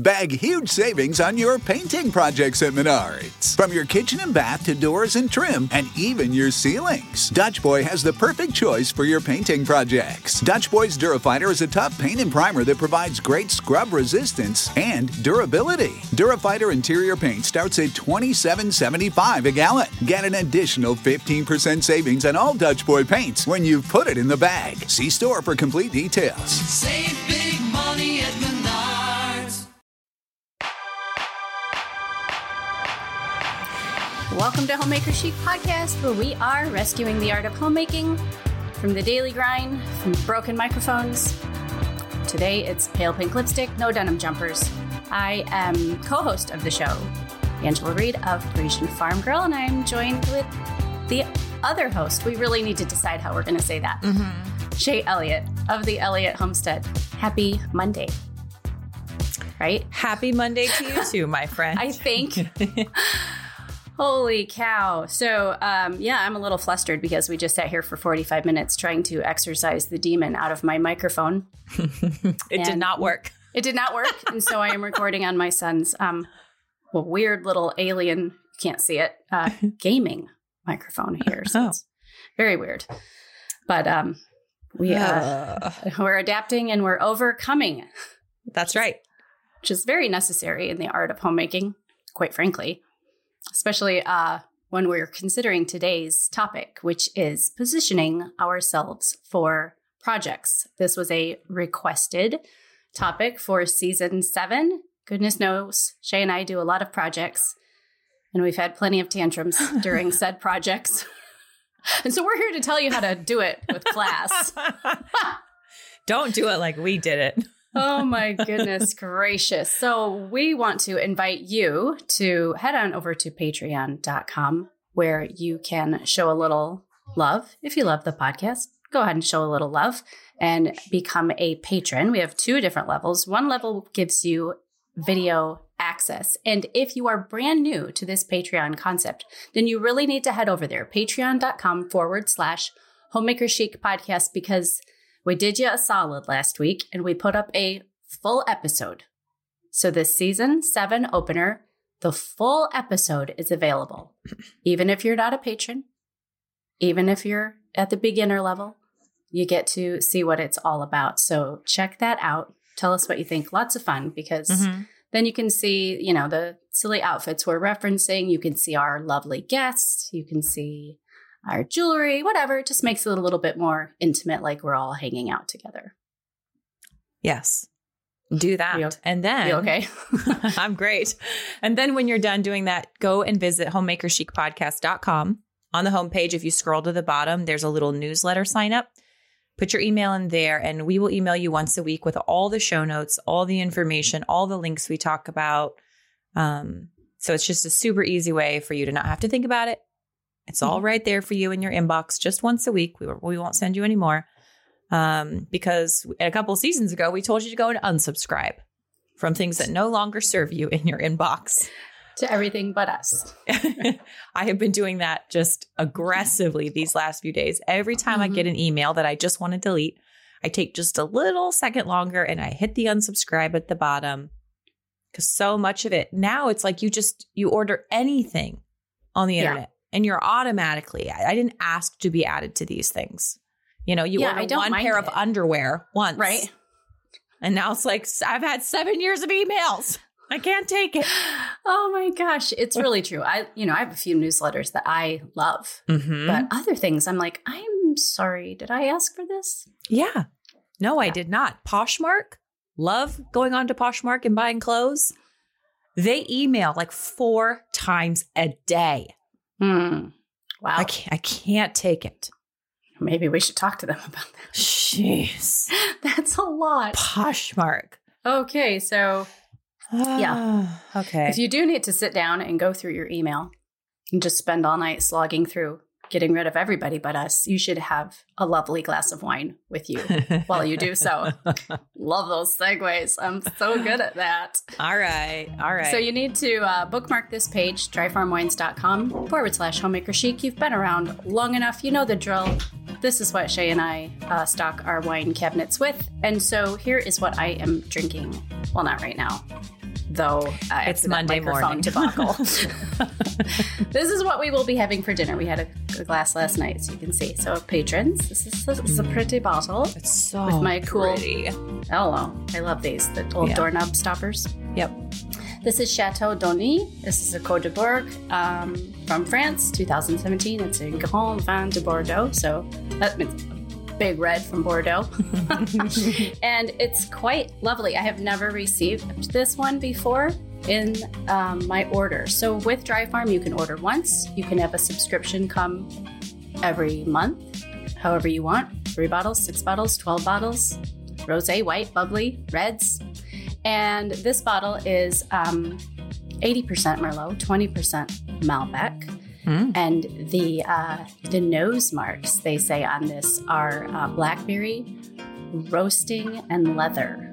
Bag huge savings on your painting projects at Menards. From your kitchen and bath to doors and trim, and even your ceilings. Dutch Boy has the perfect choice for your painting projects. Dutch Boy's Durafighter is a tough paint and primer that provides great scrub resistance and durability. Durafighter interior paint starts at $27.75 a gallon. Get an additional 15% savings on all Dutch Boy paints when you put it in the bag. See store for complete details. Save big money at Menards. Welcome to Homemaker Chic Podcast, where we are rescuing the art of homemaking from the daily grind, from broken microphones. Today, it's pale pink lipstick, no denim jumpers. I am co-host of the show, Angela Reed of Parisian Farm Girl, and I'm joined with the other host. We really need to decide how we're going to say that. Shay Elliott of the Elliott Homestead. Happy Monday. Right? Happy Monday to you too, my friend. I think. Holy cow. So, I'm a little flustered because we just sat here for 45 minutes trying to exorcise the demon out of my microphone. It did not work. It did not work. And so I am recording on my son's weird little alien, you can't see it, gaming microphone here. So it's very weird. But we're adapting and we're overcoming. That's right. Which is very necessary in the art of homemaking, quite frankly. Especially when we're considering today's topic, which is positioning ourselves for projects. This was a requested topic for season 7. Goodness knows, Shay and I do a lot of projects, and we've had plenty of tantrums during said projects. And so we're here to tell you how to do it with class. Don't do it like we did it. Oh my goodness gracious. So we want to invite you to head on over to patreon.com, where you can show a little love. If you love the podcast, go ahead and show a little love and become a patron. We have 2 different levels. One level gives you video access. And if you are brand new to this Patreon concept, then you really need to head over there, patreon.com/Homemaker Chic Podcast, because we did you a solid last week and we put up a full episode. So this season 7 opener, the full episode is available. Even if you're not a patron, even if you're at the beginner level, you get to see what it's all about. So check that out. Tell us what you think. Lots of fun, because then you can see, the silly outfits we're referencing. You can see our lovely guests. You can see our jewelry, whatever. It just makes it a little bit more intimate, like we're all hanging out together. Yes. Do that. And then... You okay? I'm great. And then when you're done doing that, go and visit homemakerchicpodcast.com. On the homepage, if you scroll to the bottom, there's a little newsletter sign up. Put your email in there, and we will email you once a week with all the show notes, all the information, all the links we talk about. So it's just a super easy way for you to not have to think about it. It's all right there for you in your inbox just once a week. We won't send you any more, because a couple of seasons ago, we told you to go and unsubscribe from things that no longer serve you in your inbox. To everything but us. I have been doing that just aggressively these last few days. Every time I get an email that I just want to delete, I take just a little second longer and I hit the unsubscribe at the bottom, because so much of it now, it's like you order anything on the internet. And you're automatically, I didn't ask to be added to these things. You order one pair of underwear once. Right. And now it's like, I've had 7 years of emails. I can't take it. Oh my gosh. It's really true. I have a few newsletters that I love, but other things I'm like, I'm sorry. Did I ask for this? Yeah. No, I did not. Poshmark. Love going on to Poshmark and buying clothes. They email like 4 times a day. Wow. I can't take it. Maybe we should talk to them about that. Jeez. That's a lot. Poshmark. Okay. So okay. If you do need to sit down and go through your email and just spend all night slogging through getting rid of everybody but us, you should have a lovely glass of wine with you while you do so. Love those segues. I'm so good at that. All right. So you need to bookmark this page, dryfarmwines.com/homemaker chic. You've been around long enough. You know the drill. This is what Shay and I stock our wine cabinets with. And so here is what I am drinking. Well, not right now. though It's Monday morning. Debacle. This is what we will be having for dinner. We had a glass last night, so you can see. So patrons, this is a pretty bottle. It's so with my cool. pretty. Oh, I love these. The old doorknob stoppers. Yep. This is Chateau Donny. This is a Côte de Bourg from France, 2017. It's a Grand Vin de Bordeaux. So that means big red from Bordeaux. And it's quite lovely. I have never received this one before in my order. So with Dry Farm, you can order once. You can have a subscription come every month, however you want. 3 bottles, 6 bottles, 12 bottles, rosé, white, bubbly, reds. And this bottle is 80% Merlot, 20% Malbec. And the nose marks, they say on this, are blackberry, roasting, and leather.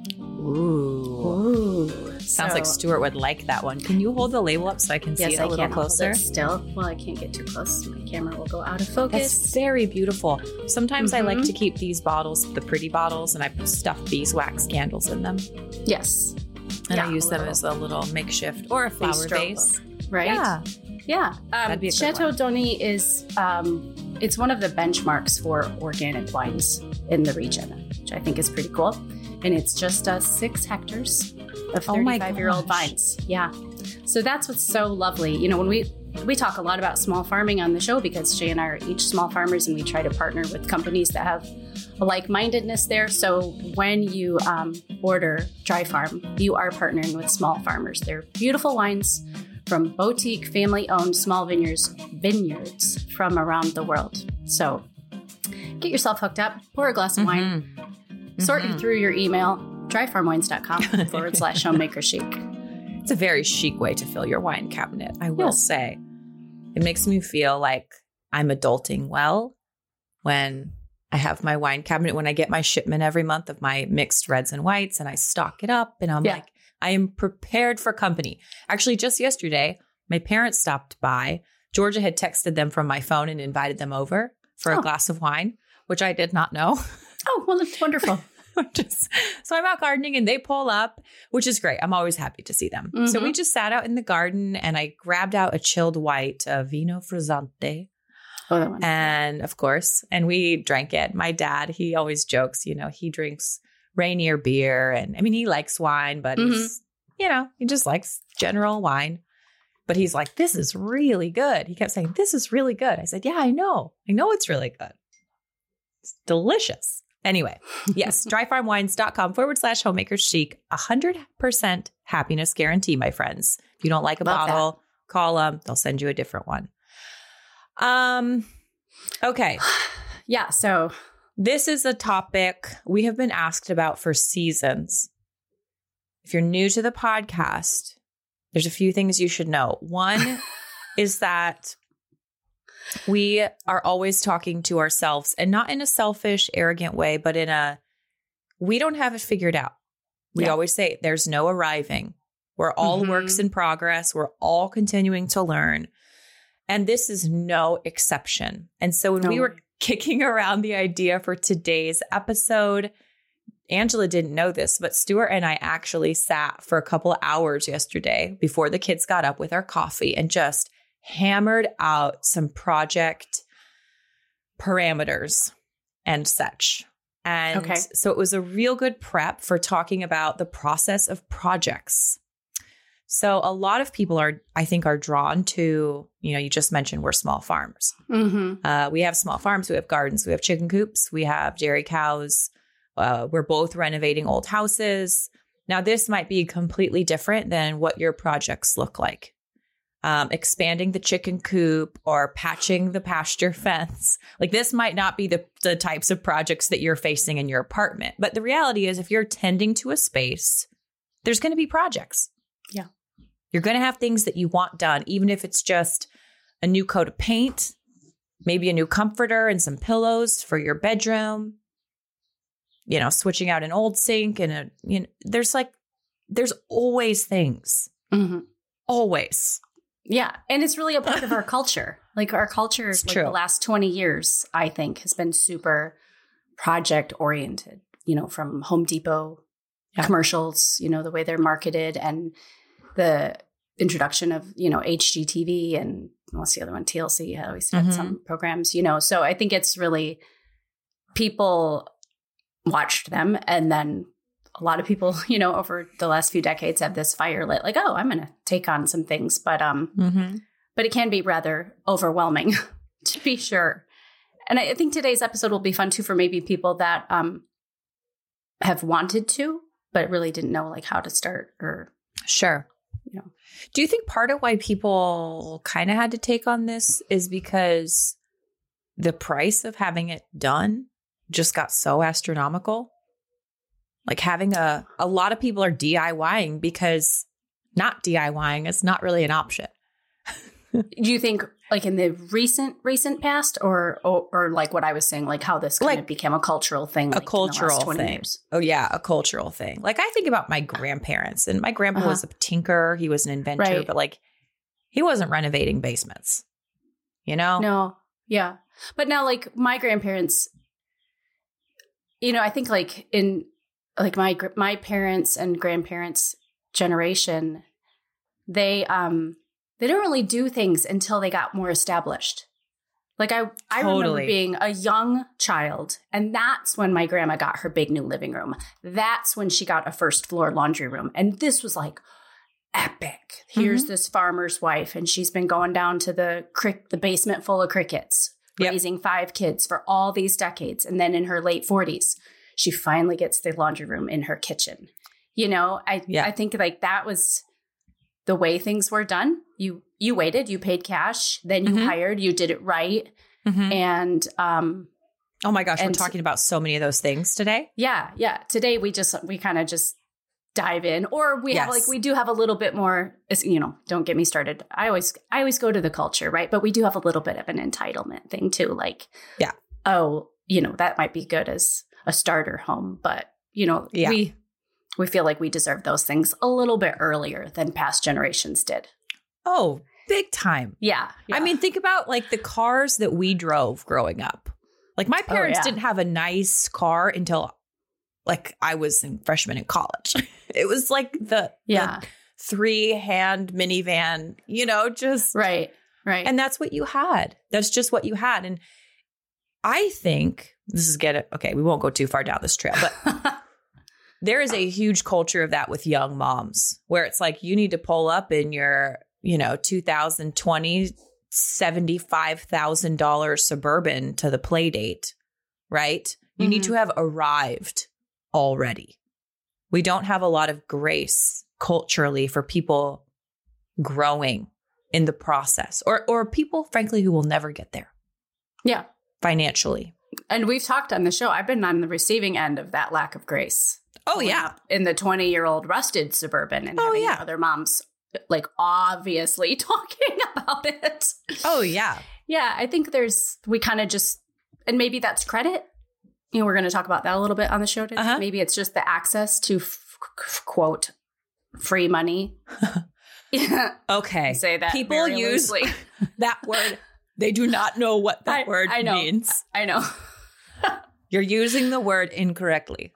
Ooh. Sounds like Stuart would like that one. Can you hold the label up so I can see it a little closer? Still. Well, I can't get too close. My camera will go out of focus. That's very beautiful. Sometimes I like to keep these bottles, the pretty bottles, and I stuff beeswax candles in them. Yes. And I use them as a little makeshift or a flower vase. Right? Yeah. Yeah. That'd be a good Chateau one. Donny is, it's one of the benchmarks for organic wines in the region, which I think is pretty cool. And it's just 6 hectares of 35-year-old vines. Yeah. So that's what's so lovely. You know, when we talk a lot about small farming on the show because Shay and I are each small farmers and we try to partner with companies that have a like-mindedness there. So when you order Dry Farm, you are partnering with small farmers. They're beautiful wines from boutique, family-owned small vineyards from around the world. So get yourself hooked up, pour a glass of wine, sort you through your email, dryfarmwines.com/homemaker chic. It's a very chic way to fill your wine cabinet, I will say. It makes me feel like I'm adulting well when I have my wine cabinet, when I get my shipment every month of my mixed reds and whites and I stock it up and I'm like, I am prepared for company. Actually, just yesterday, my parents stopped by. Georgia had texted them from my phone and invited them over for a glass of wine, which I did not know. Oh, well, that's wonderful. So I'm out gardening and they pull up, which is great. I'm always happy to see them. So we just sat out in the garden and I grabbed out a chilled white, Vino Frizzante. Oh, that one. And of course, and we drank it. My dad, he always jokes, you know, he drinks Rainier beer. And I mean, he likes wine, but he's, you know, he just likes general wine. But he's like, this is really good. He kept saying, this is really good. I said, yeah, I know. I know it's really good. It's delicious. Anyway, yes, dryfarmwines.com/homemaker chic. 100% happiness guarantee, my friends. If you don't like a bottle, call them. They'll send you a different one. Okay. Yeah. So this is a topic we have been asked about for seasons. If you're new to the podcast, there's a few things you should know. One is that we are always talking to ourselves, and not in a selfish, arrogant way, but in a, we don't have it figured out. We always say there's no arriving. We're all works in progress. We're all continuing to learn. And this is no exception. And so when we were kicking around the idea for today's episode, Angela didn't know this, but Stuart and I actually sat for a couple of hours yesterday before the kids got up with our coffee and just hammered out some project parameters and such. And so it was a real good prep for talking about the process of projects. So a lot of people are drawn to, you know, you just mentioned we're small farms. We have small farms, we have gardens, we have chicken coops, we have dairy cows. We're both renovating old houses. Now, this might be completely different than what your projects look like. Expanding the chicken coop or patching the pasture fence. Like, this might not be the types of projects that you're facing in your apartment. But the reality is, if you're tending to a space, there's going to be projects. Yeah. You're going to have things that you want done, even if it's just a new coat of paint, maybe a new comforter and some pillows for your bedroom, you know, switching out an old sink and there's always things. Always. Yeah. And it's really a part of our culture. Like, our culture, like the last 20 years, I think, has been super project oriented, you know, from Home Depot commercials, the way they're marketed, and the introduction of, HGTV and what's the other one? TLC always had some programs, So I think it's really, people watched them, and then a lot of people, over the last few decades have this fire lit, like, oh, I'm going to take on some things, but it can be rather overwhelming to be sure. And I think today's episode will be fun too for maybe people that have wanted to, but really didn't know like how to start or. Sure. Do you think part of why people kind of had to take on this is because the price of having it done just got so astronomical? Like having a lot of people are DIYing because not DIYing is not really an option. Do you think like in the recent past or like what I was saying, like how this kind of became a cultural thing? A cultural in the last 20 thing. Years? Oh yeah. A cultural thing. Like I think about my grandparents, and my grandpa was a tinker. He was an inventor, but like he wasn't renovating basements, No. Yeah. But now like my grandparents, I think like in like my parents and grandparents' generation, they didn't really do things until they got more established. Like I remember being a young child, and that's when my grandma got her big new living room. That's when she got a first floor laundry room. And this was like epic. Here's this farmer's wife, and she's been going down to the basement full of crickets, raising 5 kids for all these decades. And then in her late 40s, she finally gets the laundry room in her kitchen. I think like that was the way things were done. You waited, you paid cash, then you hired, you did it right. And oh my gosh, we're talking about so many of those things today. Yeah. Today we kind of just dive in, or we have we do have a little bit more, don't get me started. I always go to the culture, right? But we do have a little bit of an entitlement thing too. Like, that might be good as a starter home, but we feel like we deserve those things a little bit earlier than past generations did. Oh, big time. Yeah. I mean, think about like the cars that we drove growing up. Like my parents didn't have a nice car until like I was a freshman in college. It was like the 3-hand minivan, just right. And that's what you had. That's just what you had. And I think we won't go too far down this trail, but there is a huge culture of that with young moms where it's like you need to pull up in your, 2020 $75,000 Suburban to the play date, right? You need to have arrived already. We don't have a lot of grace culturally for people growing in the process or people, frankly, who will never get there. Yeah. Financially. And we've talked on the show. I've been on the receiving end of that lack of grace. Oh, yeah. In the 20-year-old rusted Suburban and having other moms like obviously talking about it. Oh, yeah. Yeah. I think we kind of just, and maybe that's credit. We're going to talk about that a little bit on the show today. Maybe it's just the access to quote, free money. Okay. Say that people use that word. They do not know what that word means. I know. You're using the word incorrectly.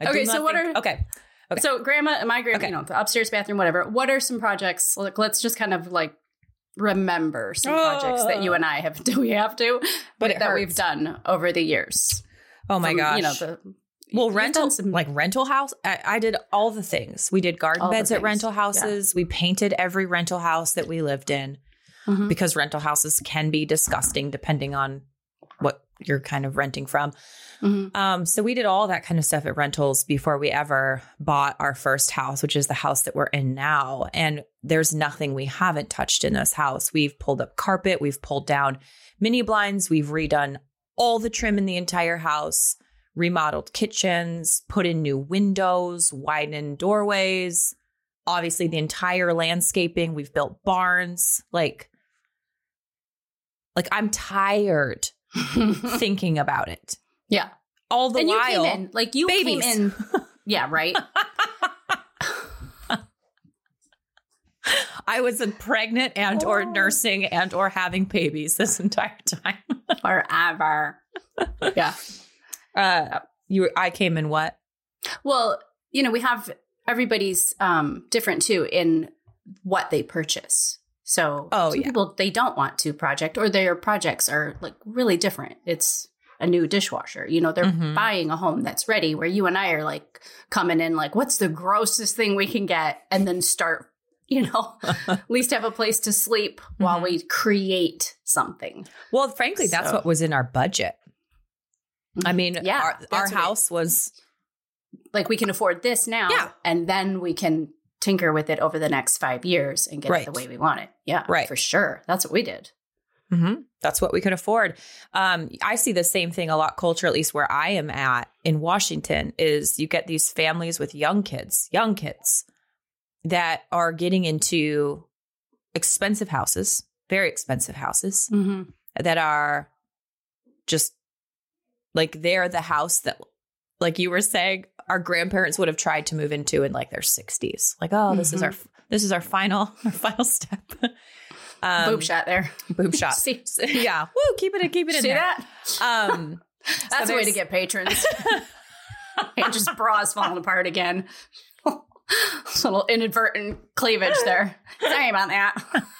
So my grandma, the upstairs bathroom, whatever. What are some projects? Let's just kind of like remember some projects that you and I have. Do we have to? But that we've done over the years. Oh my gosh. Rental house. I did all the things. We did garden beds at rental houses. Yeah. We painted every rental house that we lived in because rental houses can be disgusting depending on what you're kind of renting from. So we did all that kind of stuff at rentals before we ever bought our first house, which is the house that we're in now. And there's nothing we haven't touched in this house. We've pulled up carpet. We've pulled down mini blinds. We've redone all the trim in the entire house, remodeled kitchens, put in new windows, widened doorways, obviously the entire landscaping. We've built barns. Like I'm tired thinking about it. Yeah. All the while. You came in. Like you babies. came in. Yeah, right? I was pregnant and or nursing and or having babies this entire time. Forever. Yeah. I came in what? Well, we have everybody's different too in what they purchase. So some people, they don't want to project, or their projects are like really different. It's a new dishwasher. They're buying a home that's ready, where you and I are like coming in like, what's the grossest thing we can get? And then start, at least have a place to sleep while we create something. Well, frankly, that's what was in our budget. I mean, our house was like, we can afford this now, and then we can tinker with it over the next 5 years and get it the way we want it. Yeah, right. For sure. That's what we did. Mm-hmm. That's what we could afford. I see the same thing a lot culture, at least where I am at in Washington, is you get these families with young kids that are getting into expensive houses, very expensive houses that are just like, they're the house that, like you were saying, our grandparents would have tried to move into in like their 60s. Like, oh, this is our final step. Boob shot there. Boob shot. Yeah. Woo, keep it in See there. That? That's a way to get patrons. And just bras falling apart again. Little inadvertent cleavage there. Sorry about that.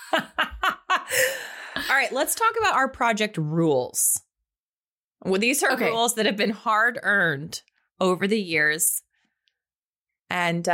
All right, let's talk about our project rules. Well, these are rules that have been hard earned over the years. And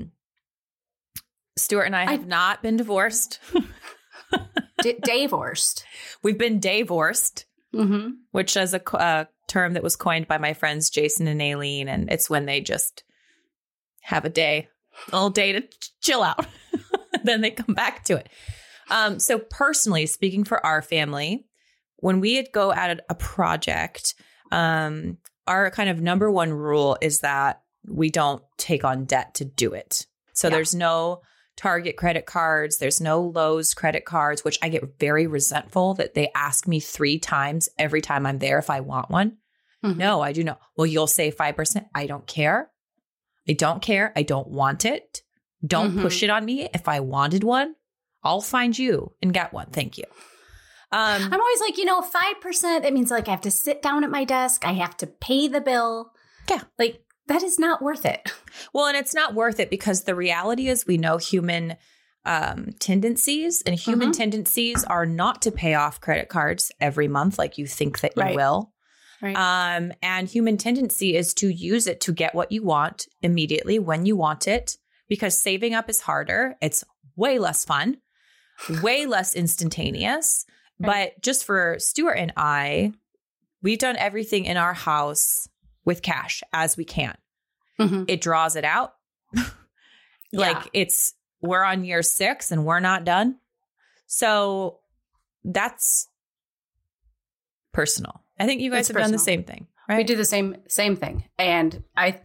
Stuart and I have not been divorced. Divorced. We've been divorced, which is a term that was coined by my friends Jason and Aileen. And it's when they just have a little day to chill out. Then they come back to it. So personally, speaking for our family, when we go at a project, our kind of number one rule is that we don't take on debt to do it. So there's no Target credit cards. There's no Lowe's credit cards, which I get very resentful that they ask me 3 times every time I'm there if I want one. No, I do not. Well, you'll save 5%. I don't care. I don't care. I don't want it. Don't push it on me. If I wanted one, I'll find you and get one. Thank you. I'm always like, 5%, that means like I have to sit down at my desk. I have to pay the bill. Yeah. Like, that is not worth it. Well, and it's not worth it because the reality is we know human tendencies, and human tendencies are not to pay off credit cards every month like you think that you will. Right. And human tendency is to use it to get what you want immediately when you want it, because saving up is harder. It's way less fun, way less instantaneous. Right. But just for Stuart and I, we've done everything in our house with cash as we can. It draws it out. We're on year 6 and we're not done. So that's personal. I think you guys have done the same thing, right? We do the same thing. And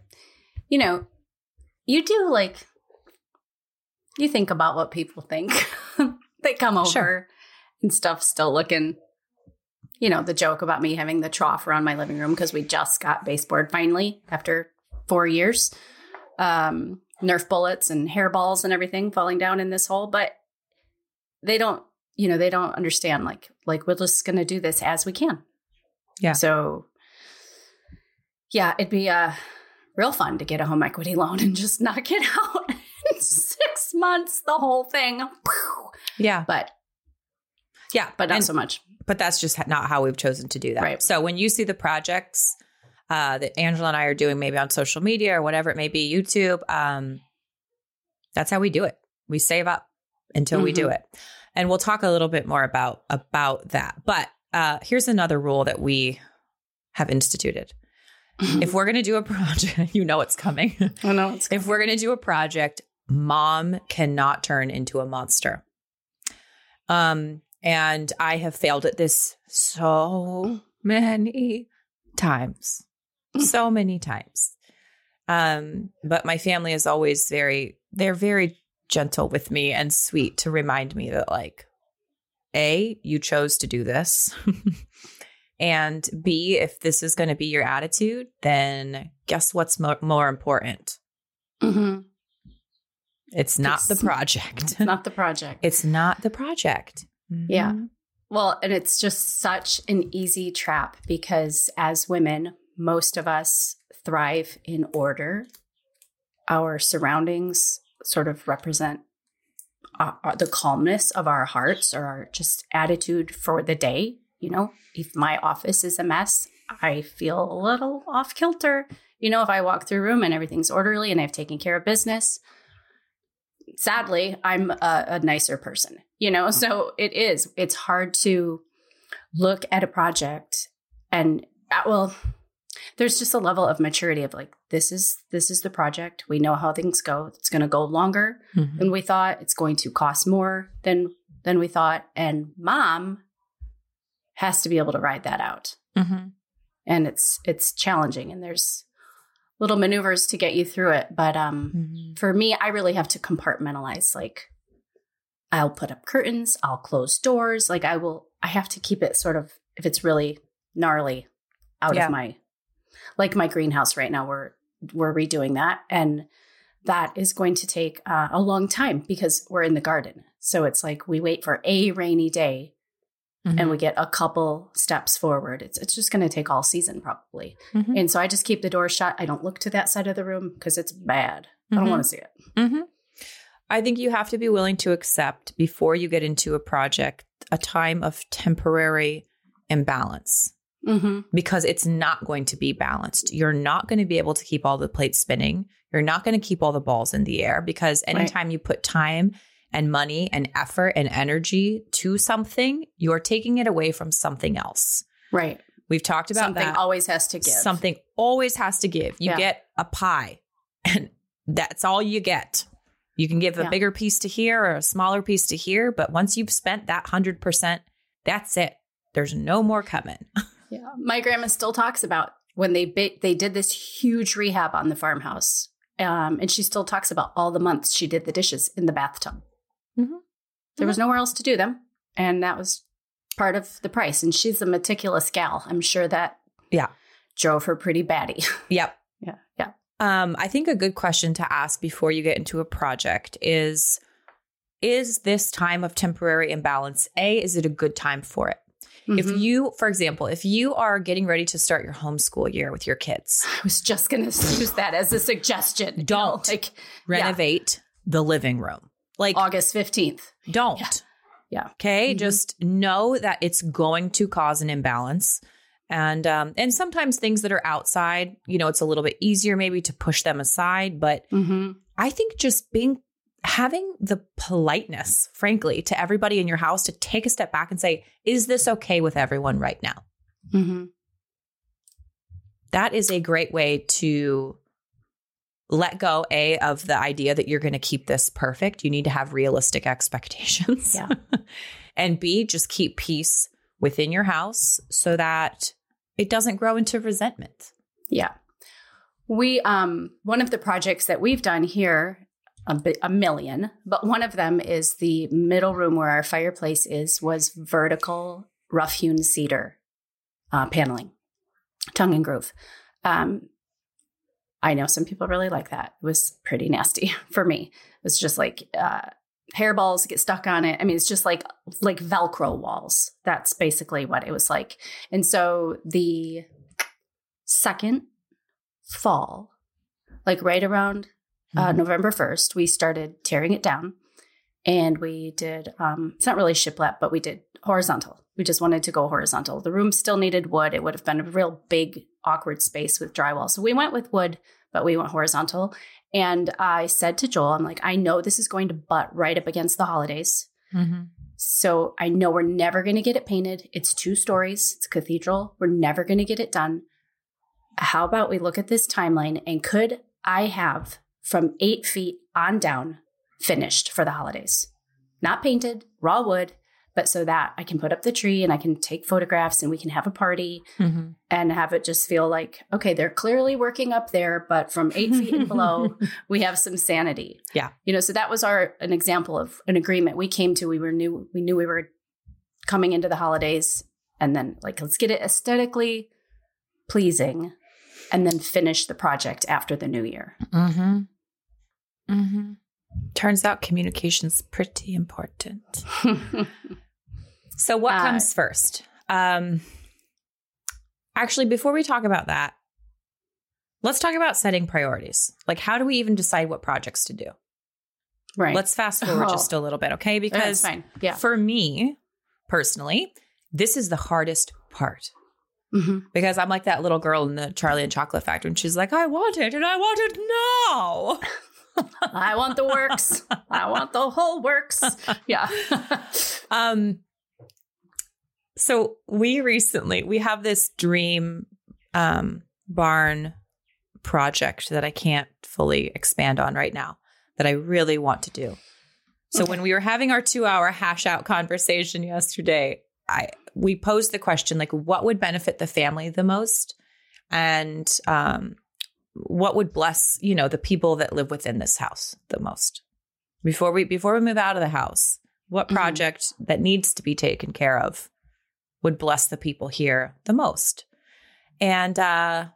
you do you think about what people think. They come over and stuff still looking, the joke about me having the trough around my living room because we just got baseboard finally after 4 years. Nerf bullets and hairballs and everything falling down in this hole. But they don't, they don't understand like we're just going to do this as we can. Yeah. So, yeah, it'd be real fun to get a home equity loan and just knock it out in 6 months, the whole thing. Yeah. But not so much. But that's just not how we've chosen to do that. Right. So when you see the projects that Angela and I are doing, maybe on social media or whatever it may be, YouTube, that's how we do it. We save up until we do it. And we'll talk a little bit more about that. But here's another rule that we have instituted. If we're going to do a project, it's coming. I know it's coming. If we're going to do a project, mom cannot turn into a monster. And I have failed at this so many times. So many times. But my family is always they're very gentle with me and sweet to remind me that A, you chose to do this. And B, if this is going to be your attitude, then guess what's more important? It's not the project. It's not the project. It's not the project. Yeah. Well, and it's just such an easy trap because as women, most of us thrive in order. our surroundings sort of represent the calmness of our hearts or our just attitude for the day. You know, if my office is a mess, I feel a little off kilter. You know, if I walk through a room and everything's orderly and I've taken care of business, sadly, I'm a nicer person, you know? So it's hard to look at a project and, well, there's just a level of maturity of like, this is the project. We know how things go. It's going to go longer than we thought. It's going to cost more than we thought. And mom has to be able to ride that out. And it's challenging, and there's little maneuvers to get you through it. But for me, I really have to compartmentalize. Like, I'll put up curtains, I'll close doors. Like I have to keep it sort of, if it's really gnarly, out of my, like my greenhouse right now, we're redoing that. And that is going to take a long time because we're in the garden. So it's like we wait for a rainy day and we get a couple steps forward. It's just going to take all season probably. And so I just keep the door shut. I don't look to that side of the room because it's bad. I don't want to see it. I think you have to be willing to accept, before you get into a project, a time of temporary imbalance. Because it's not going to be balanced. You're not going to be able to keep all the plates spinning. You're not going to keep all the balls in the air, because anytime you put time and money and effort and energy to something, you're taking it away from something else. Right. We've talked about something that. Always has to give. Something always has to give. You get a pie and that's all you get. You can give a bigger piece to here or a smaller piece to here, but once you've spent that 100%, that's it. There's no more coming. Yeah. My grandma still talks about when they did this huge rehab on the farmhouse. And she still talks about all the months she did the dishes in the bathtub. There was nowhere else to do them. And that was part of the price. And she's a meticulous gal. I'm sure that drove her pretty batty. Yep. Yeah. I think a good question to ask before you get into a project is this time of temporary imbalance, is it a good time for it? If you, for example, if you are getting ready to start your homeschool year with your kids. I was just going to use that as a suggestion. Don't renovate the living room. Like August 15th. Don't. Yeah. Okay. Just know that it's going to cause an imbalance. And sometimes things that are outside, you know, it's a little bit easier maybe to push them aside. But I think just having the politeness, frankly, to everybody in your house to take a step back and say, is this okay with everyone right now? That is a great way to let go, of the idea that you're going to keep this perfect. You need to have realistic expectations. Yeah. And B, just keep peace within your house so that it doesn't grow into resentment. Yeah. We, one of the projects that we've done here, a million, but one of them is the middle room where our fireplace was vertical rough-hewn cedar paneling, tongue and groove. I know some people really like that. It was pretty nasty for me. It was just like hairballs get stuck on it. I mean, it's just like Velcro walls. That's basically what it was like. And so the second fall, like right around November 1st, we started tearing it down, and we did, it's not really shiplap, but we did horizontal. We just wanted to go horizontal. The room still needed wood. It would have been a real big, awkward space with drywall. So we went with wood, but we went horizontal. And I said to Joel, I'm like, I know this is going to butt right up against the holidays. So I know we're never going to get it painted. It's 2 stories. It's cathedral. We're never going to get it done. How about we look at this timeline, and could I have from 8 feet on down finished for the holidays? Not painted, raw wood, but so that I can put up the tree and I can take photographs and we can have a party and have it just feel like, okay, they're clearly working up there, but from 8 feet and below, we have some sanity. Yeah. You know, so that was an example of an agreement we came to. We knew we were coming into the holidays, and then like, let's get it aesthetically pleasing and then finish the project after the new year. Turns out communication's pretty important. So what comes first? Actually, before we talk about that, let's talk about setting priorities. Like, how do we even decide what projects to do? Right. Let's fast forward just a little bit, okay? Because fine. Yeah. for me, personally, this is the hardest part. Mm-hmm. Because I'm like that little girl in the Charlie and Chocolate Factory, and she's like, I want it, and I want it now. I want the works. I want the whole works. Yeah. So we have this dream barn project that I can't fully expand on right now that I really want to do. So when we were having our 2-hour hash out conversation yesterday, we posed the question, like, what would benefit the family the most? And what would bless, the people that live within this house the most? Before we move out of the house, what project that needs to be taken care of would bless the people here the most? And that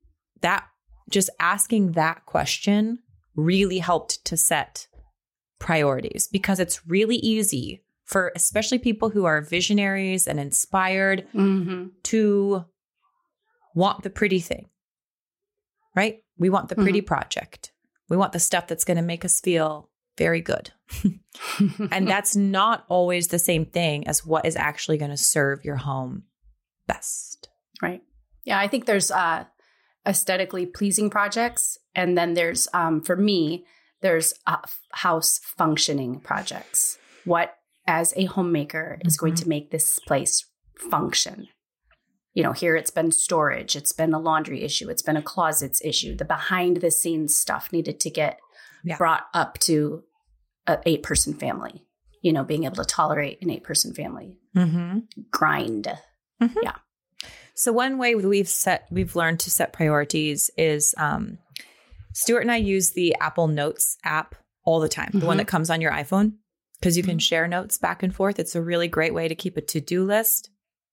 just asking that question really helped to set priorities, because it's really easy for especially people who are visionaries and inspired to want the pretty thing, right? We want the pretty project. We want the stuff that's going to make us feel very good. And that's not always the same thing as what is actually going to serve your home best. Right. Yeah, I think there's aesthetically pleasing projects. And then there's, for me, there's house functioning projects. What, as a homemaker, is going to make this place function? Here it's been storage. It's been a laundry issue. It's been a closets issue. The behind the scenes stuff needed to get brought up to an 8-person family, being able to tolerate an 8-person family. Grind. Yeah. So one way we've learned to set priorities is Stuart and I use the Apple Notes app all the time, the one that comes on your iPhone, because you can share notes back and forth. It's a really great way to keep a to-do list.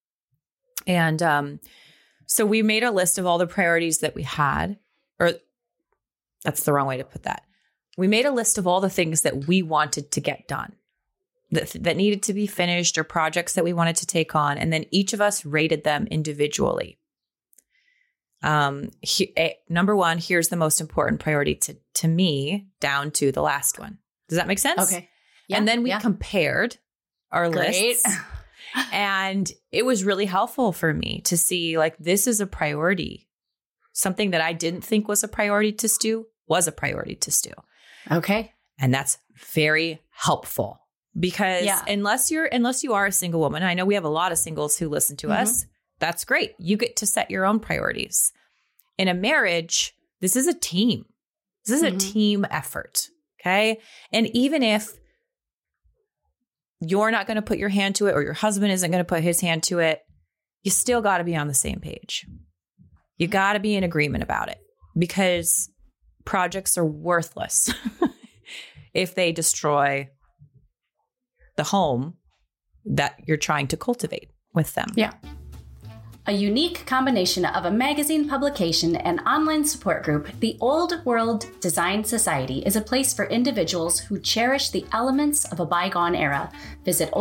And so we made a list of all the priorities that we had, or that's the wrong way to put that. We made a list of all the things that we wanted to get done, that needed to be finished, or projects that we wanted to take on. And then each of us rated them individually. Number one, here's the most important priority to me, down to the last one. Does that make sense? Okay. Yeah, and then we compared our lists. And it was really helpful for me to see, like, this is a priority. Something that I didn't think was a priority to Stu was a priority to Stu. Okay. And that's very helpful, because unless you are a single woman, I know we have a lot of singles who listen to us. That's great. You get to set your own priorities. In a marriage, this is a team. This is a team effort. Okay. And even if you're not going to put your hand to it, or your husband isn't going to put his hand to it, you still got to be on the same page. You got to be in agreement about it, because projects are worthless if they destroy the home that you're trying to cultivate with them. Yeah. A unique combination of a magazine publication and online support group, the Old World Design Society is a place for individuals who cherish the elements of a bygone era. Visit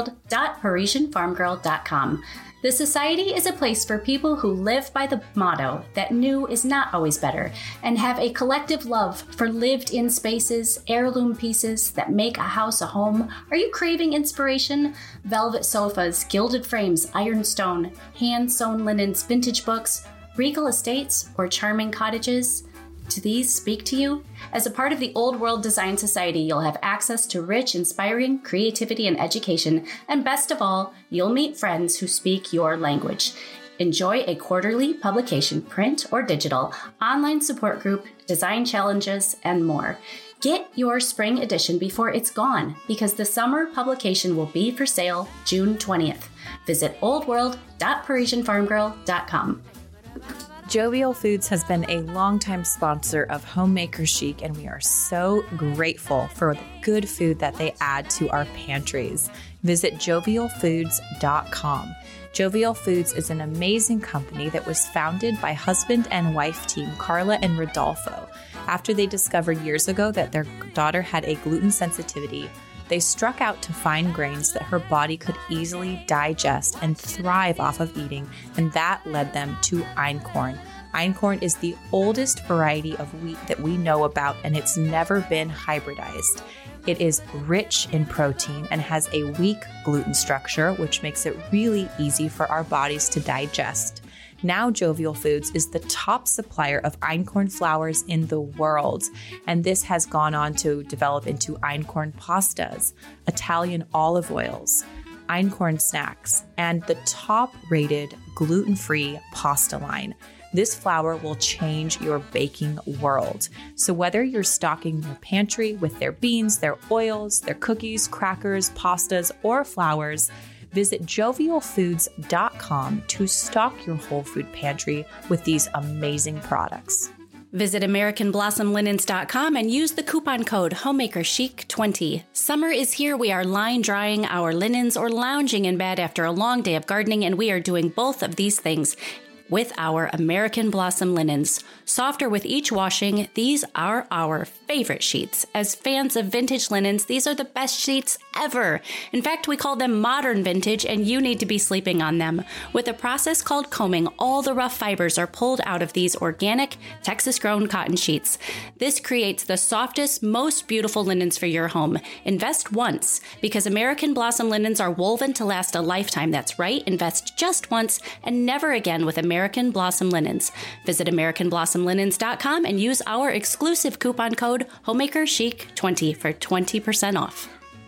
oldworld.parisianfarmgirl.com. The Society is a place for people who live by the motto that new is not always better, and have a collective love for lived-in spaces, heirloom pieces that make a house a home. Are you craving inspiration? Velvet sofas, gilded frames, ironstone, hand-sewn linens, vintage books, regal estates, or charming cottages? Do these speak to you? As a part of the Old World Design Society, you'll have access to rich, inspiring creativity and education, and best of all, you'll meet friends who speak your language. Enjoy a quarterly publication, print or digital, online support group, design challenges, and more. Get your spring edition before it's gone, because the summer publication will be for sale June 20th. Visit oldworld.parisianfarmgirl.com. Jovial Foods has been a longtime sponsor of Homemaker Chic, and we are so grateful for the good food that they add to our pantries. Visit jovialfoods.com. Jovial Foods is an amazing company that was founded by husband and wife team Carla and Rodolfo. After they discovered years ago that their daughter had a gluten sensitivity, they struck out to find grains that her body could easily digest and thrive off of eating, and that led them to einkorn, Einkorn is the oldest variety of wheat that we know about, and it's never been hybridized. It is rich in protein and has a weak gluten structure, which makes it really easy for our bodies to digest. Now Jovial Foods is the top supplier of einkorn flours in the world, and this has gone on to develop into einkorn pastas, Italian olive oils, einkorn snacks, and the top-rated gluten-free pasta line. This flour will change your baking world. So whether you're stocking your pantry with their beans, their oils, their cookies, crackers, pastas, or flours, visit jovialfoods.com to stock your whole food pantry with these amazing products. Visit AmericanBlossomLinens.com and use the coupon code HomemakerChic20. Summer is here. We are line drying our linens or lounging in bed after a long day of gardening, and we are doing both of these things with our American Blossom linens. Softer with each washing, these are our favorite sheets. As fans of vintage linens, these are the best sheets ever. In fact, we call them modern vintage, and you need to be sleeping on them. With a process called combing, all the rough fibers are pulled out of these organic, Texas-grown cotton sheets. This creates the softest, most beautiful linens for your home. Invest once, because American Blossom linens are woven to last a lifetime. That's right, invest just once and never again with American Blossom linens. Visit AmericanBlossomLinens.com and use our exclusive coupon code HomemakerChic20 for 20% off.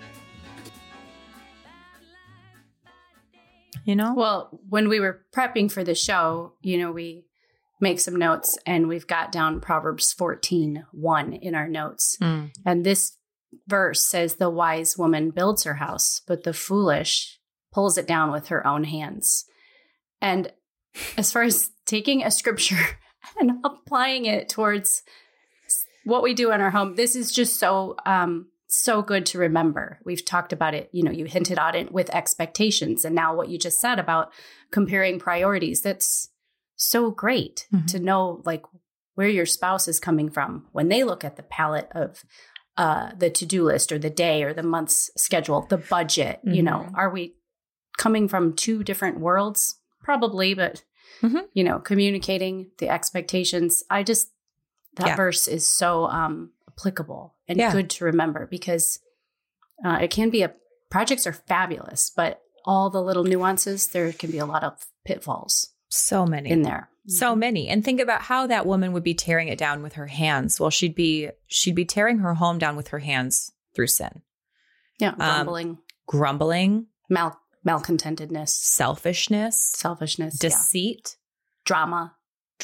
You know? Well, when we were prepping for the show, we make some notes, and we've got down Proverbs 14:1 in our notes. And this verse says, "The wise woman builds her house, but the foolish pulls it down with her own hands." And as far as taking a scripture and applying it towards what we do in our home, this is just so good to remember. We've talked about it, you hinted on it with expectations, and now what you just said about comparing priorities. That's so great to know, like, where your spouse is coming from when they look at the palette of the to-do list or the day or the month's schedule, the budget. Are we coming from two different worlds? Probably, but, communicating the expectations. That verse is so applicable and good to remember, because it can be projects are fabulous, but all the little nuances, there can be a lot of pitfalls. So many in there. So many. And think about how that woman would be tearing it down with her hands. Well, she'd be tearing her home down with her hands through sin. Yeah. Grumbling. Malcontentedness. Selfishness. Deceit. Drama.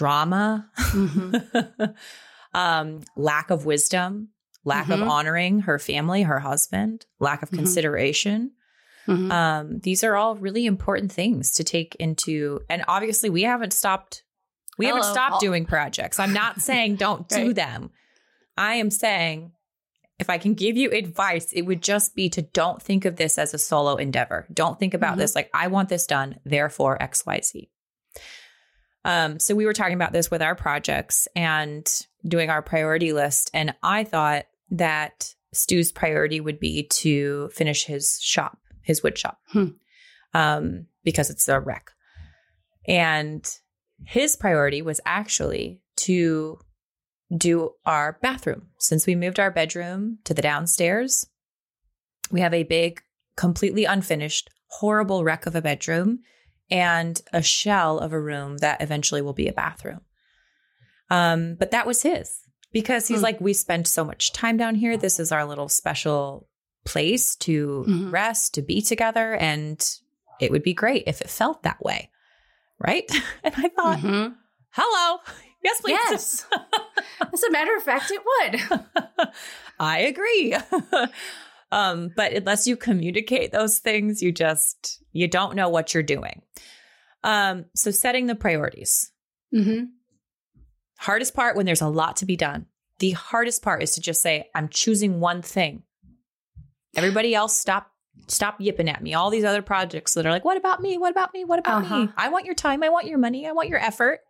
Lack of wisdom. Lack of honoring her family, her husband. Lack of consideration. These are all really important things to take into, and obviously we haven't stopped doing projects. I'm not saying don't do them. I am saying, if I can give you advice, it would just be to don't think of this as a solo endeavor. Don't think about this like, I want this done, therefore XYZ. So we were talking about this with our projects and doing our priority list. And I thought that Stu's priority would be to finish his wood shop, because it's a wreck. And his priority was actually to do our bathroom. Since we moved our bedroom to the downstairs, we have a big, completely unfinished, horrible wreck of a bedroom and a shell of a room that eventually will be a bathroom. But that was his, because he's like, we spent so much time down here. This is our little special place to rest, to be together. And it would be great if it felt that way. Right. And I thought, hello. Yes, please. Yes. As a matter of fact, it would. I agree. But unless you communicate those things, you don't know what you're doing. So setting the priorities. Hardest part when there's a lot to be done. The hardest part is to just say, I'm choosing one thing. Everybody else, stop yipping at me. All these other projects that are like, what about me? What about me? What about me? I want your time. I want your money. I want your effort.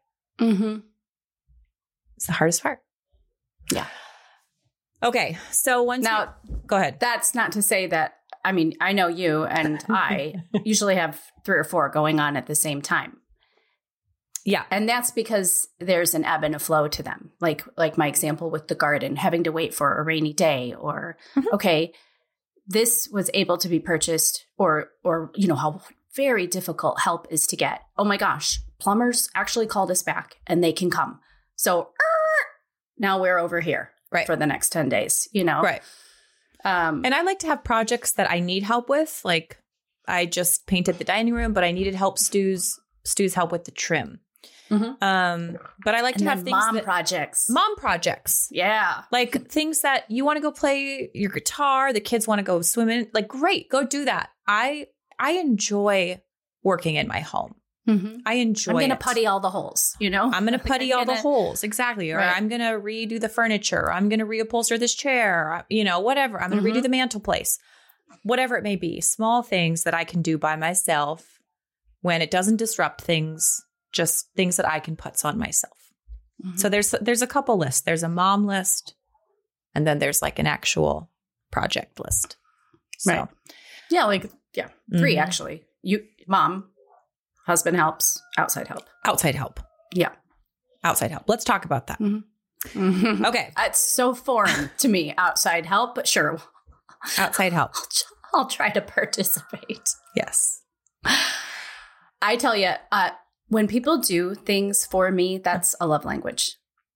It's the hardest part. Yeah. Okay. So go ahead. That's not to say that, I know you and I usually have 3 or 4 going on at the same time. Yeah. And that's because there's an ebb and a flow to them. Like my example with the garden, having to wait for a rainy day, or, okay, this was able to be purchased, or, you know, how very difficult help is to get. Oh my gosh, plumbers actually called us back and they can come. So now we're over here for the next 10 days, you know? Right. And I like to have projects that I need help with. Like I just painted the dining room, but I needed help, Stu's help with the trim. Mm-hmm. But I like to have things mom projects. Yeah. Like things that you want to go play your guitar, the kids want to go swimming. Like, great, go do that. I enjoy working in my home. Mm-hmm. I enjoy I'm going to putty all the holes, you know? I'm going to putty all the holes. Exactly. Or Right. I'm going to redo the furniture. I'm going to reupholster this chair, you know, whatever. I'm going to redo the mantelpiece, whatever it may be. Small things that I can do by myself when it doesn't disrupt things, just things that I can putz on myself. Mm-hmm. So there's a couple lists. There's a mom list, and then there's like an actual project list. So. Right. Yeah. 3 actually. You, mom, husband helps, outside help. Outside help. Yeah. Outside help. Let's talk about that. Mm-hmm. Mm-hmm. Okay. It's so foreign to me, outside help, but sure. Outside help. I'll try to participate. Yes. I tell you, when people do things for me, that's a love language.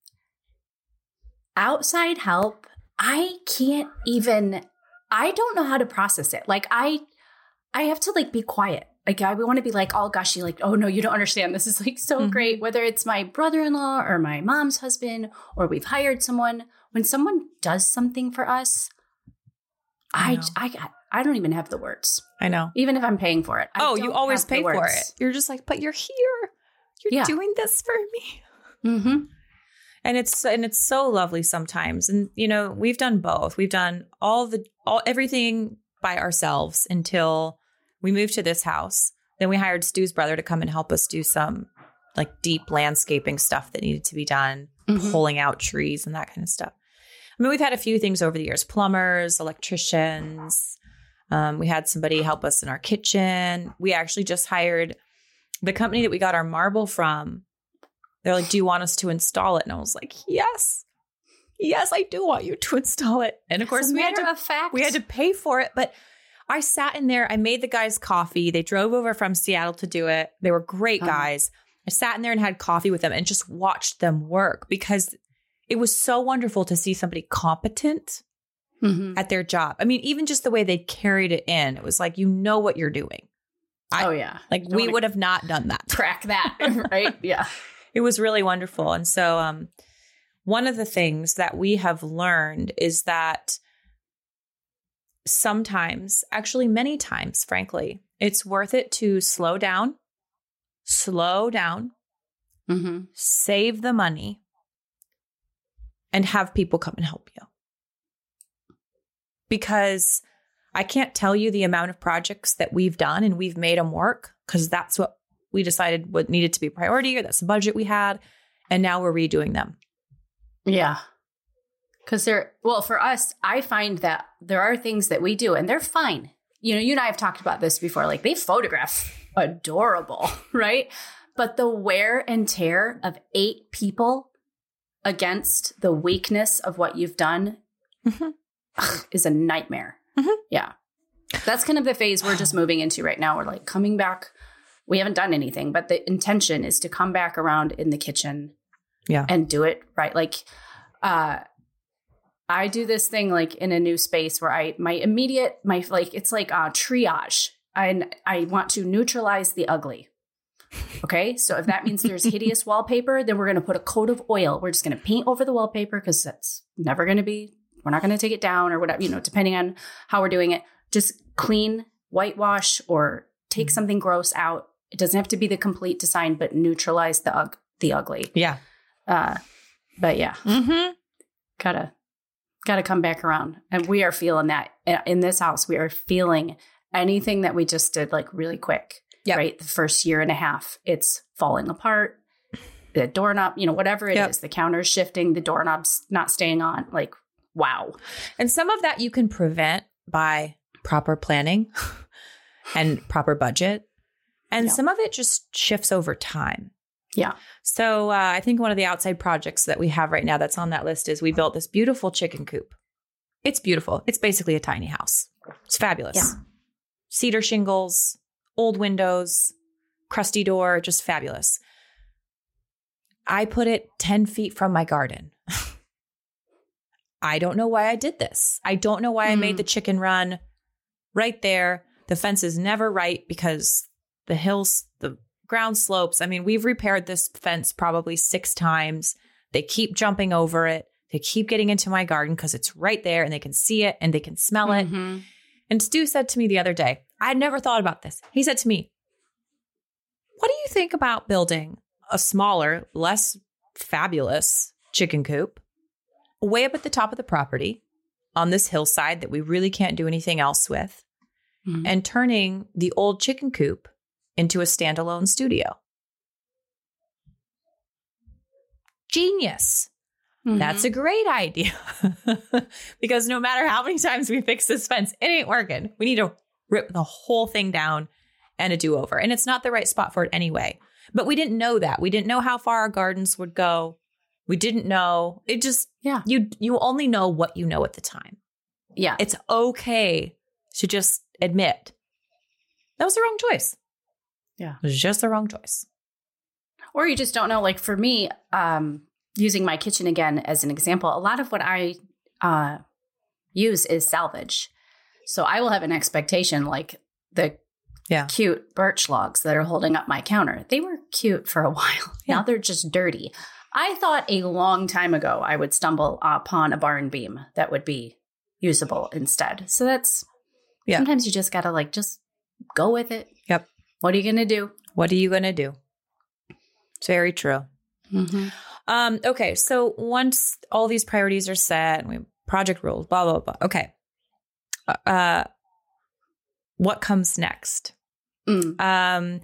Outside help, I don't know how to process it. Like I have to like be quiet. Like I want to be like all gushy, like, oh no, you don't understand. This is like so great. Whether it's my brother-in-law or my mom's husband, or we've hired someone. When someone does something for us, I don't even have the words. I know. Even if I'm paying for it. You always pay for it. You're just like, but you're here. You're doing this for me. Mm-hmm. And it's so lovely sometimes. And, you know, we've done both. We've done everything by ourselves until we moved to this house. Then we hired Stu's brother to come and help us do some like deep landscaping stuff that needed to be done, pulling out trees and that kind of stuff. I mean, we've had a few things over the years, plumbers, electricians. We had somebody help us in our kitchen. We actually just hired the company that we got our marble from. They're like, do you want us to install it? And I was like, yes, I do want you to install it. And of course, we had to pay for it. But I sat in there. I made the guys coffee. They drove over from Seattle to do it. They were great guys. I sat in there and had coffee with them and just watched them work because it was so wonderful to see somebody competent at their job. I mean, even just the way they carried it in, it was like, you know what you're doing. Like we would have not done that. Track that, right? Yeah. It was really wonderful. And so one of the things that we have learned is that sometimes, actually many times, frankly, it's worth it to slow down, save the money, and have people come and help you. Because I can't tell you the amount of projects that we've done and we've made them work because that's what we decided what needed to be a priority, or that's the budget we had. And now we're redoing them. Yeah. Because for us, I find that there are things that we do and they're fine. You know, you and I have talked about this before, like they photograph adorable, right? But the wear and tear of 8 people against the weakness of what you've done is a nightmare. Yeah. That's kind of the phase we're just moving into right now. We're like coming back. We haven't done anything, but the intention is to come back around in the kitchen and do it right. Like, I do this thing like in a new space where it's like triage. I want to neutralize the ugly. Okay. So if that means there's hideous wallpaper, then we're going to put a coat of oil. We're just going to paint over the wallpaper because that's never going to be, we're not going to take it down or whatever, you know, depending on how we're doing it. Just clean, whitewash, or take something gross out. It doesn't have to be the complete design, but neutralize the ugly. Yeah. But yeah, gotta come back around. And we are feeling that in this house. We are feeling anything that we just did like really quick, right? The first year and a half, it's falling apart. The doorknob, you know, whatever it is, the counter's shifting, the doorknob's not staying on. Like, wow. And some of that you can prevent by proper planning and proper budget. And some of it just shifts over time. Yeah. So I think one of the outside projects that we have right now that's on that list is we built this beautiful chicken coop. It's beautiful. It's basically a tiny house. It's fabulous. Yeah. Cedar shingles, old windows, crusty door, just fabulous. I put it 10 feet from my garden. I don't know why I did this. I don't know why I made the chicken run right there. The fence is never right because the hills, the ground slopes. I mean, we've repaired this fence probably 6 times. They keep jumping over it. They keep getting into my garden because it's right there and they can see it and they can smell it. And Stu said to me the other day, I'd never thought about this. He said to me, what do you think about building a smaller, less fabulous chicken coop way up at the top of the property on this hillside that we really can't do anything else with, and turning the old chicken coop into a standalone studio? Genius. That's a great idea. Because no matter how many times we fix this fence, it ain't working. We need to rip the whole thing down and a do-over. And it's not the right spot for it anyway. But we didn't know that. We didn't know how far our gardens would go. We didn't know. It just, you only know what you know at the time. Yeah. It's okay to just admit that was the wrong choice. Yeah. It was just the wrong choice. Or you just don't know. Like for me, using my kitchen again as an example, a lot of what I use is salvage. So I will have an expectation like the cute birch logs that are holding up my counter. They were cute for a while. Now they're just dirty. I thought a long time ago I would stumble upon a barn beam that would be usable instead. So that's sometimes you just got to like just go with it. Yep. What are you going to do? What are you going to do? It's very true. Okay, so once all these priorities are set, and we project rules, blah, blah, blah. Okay. What comes next? Again,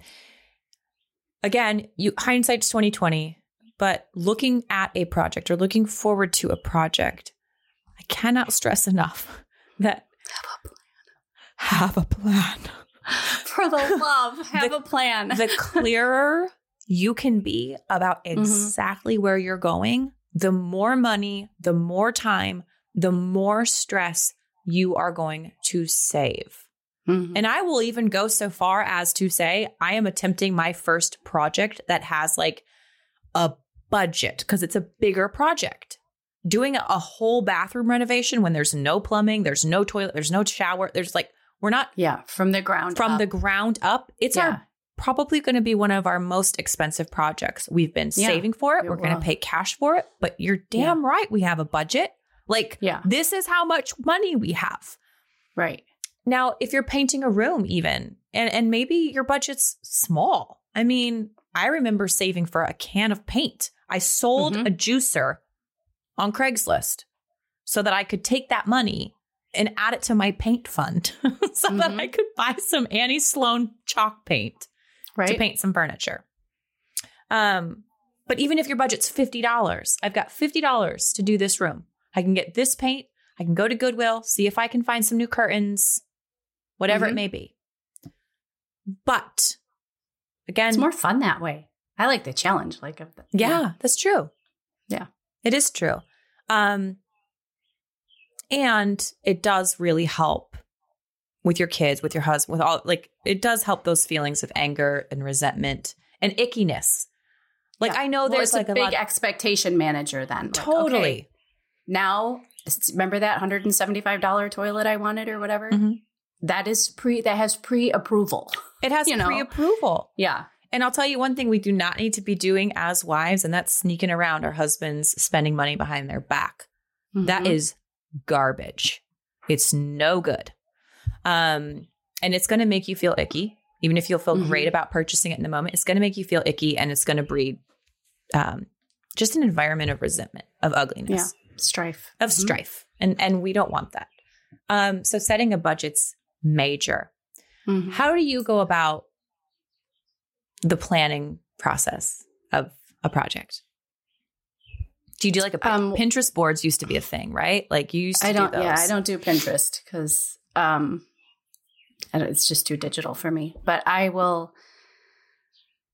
hindsight's 2020, but looking at a project or looking forward to a project, I cannot stress enough that have a plan. For the love, have a plan. The clearer you can be about exactly where you're going, the more money, the more time, the more stress you are going to save. And I will even go so far as to say I am attempting my first project that has like a budget because it's a bigger project. Doing a whole bathroom renovation when there's no plumbing, there's no toilet, there's no shower, there's like, we're not. Yeah, from the ground up. It's probably going to be one of our most expensive projects. We've been saving for it. We're going to pay cash for it. But you're damn right. We have a budget. Like, this is how much money we have. Right. Now, if you're painting a room even, and maybe your budget's small. I mean, I remember saving for a can of paint. I sold a juicer on Craigslist so that I could take that money and add it to my paint fund so that I could buy some Annie Sloan chalk paint to paint some furniture. But even if your budget's $50, I've got $50 to do this room. I can get this paint. I can go to Goodwill, see if I can find some new curtains, whatever it may be. But again, it's more fun that way. I like the challenge. That's true. Yeah, it is true. And it does really help with your kids, with your husband, with all, like, it does help those feelings of anger and resentment and ickiness. Like, I know there's like a big expectation manager then. Like, totally. Okay, now, remember that $175 toilet I wanted or whatever? That has pre-approval. It has pre-approval. Yeah. And I'll tell you one thing we do not need to be doing as wives, and that's sneaking around our husbands spending money behind their back. That is garbage. It's no good. And it's going to make you feel icky. Even if you'll feel great about purchasing it in the moment, it's going to make you feel icky, and it's going to breed just an environment of resentment, of ugliness. Strife. Of strife. And we don't want that. So setting a budget's major. How do you go about the planning process of a project? Do you do like a Pinterest boards used to be a thing, right? Like you used to do those. Yeah, I don't do Pinterest because it's just too digital for me. But I will,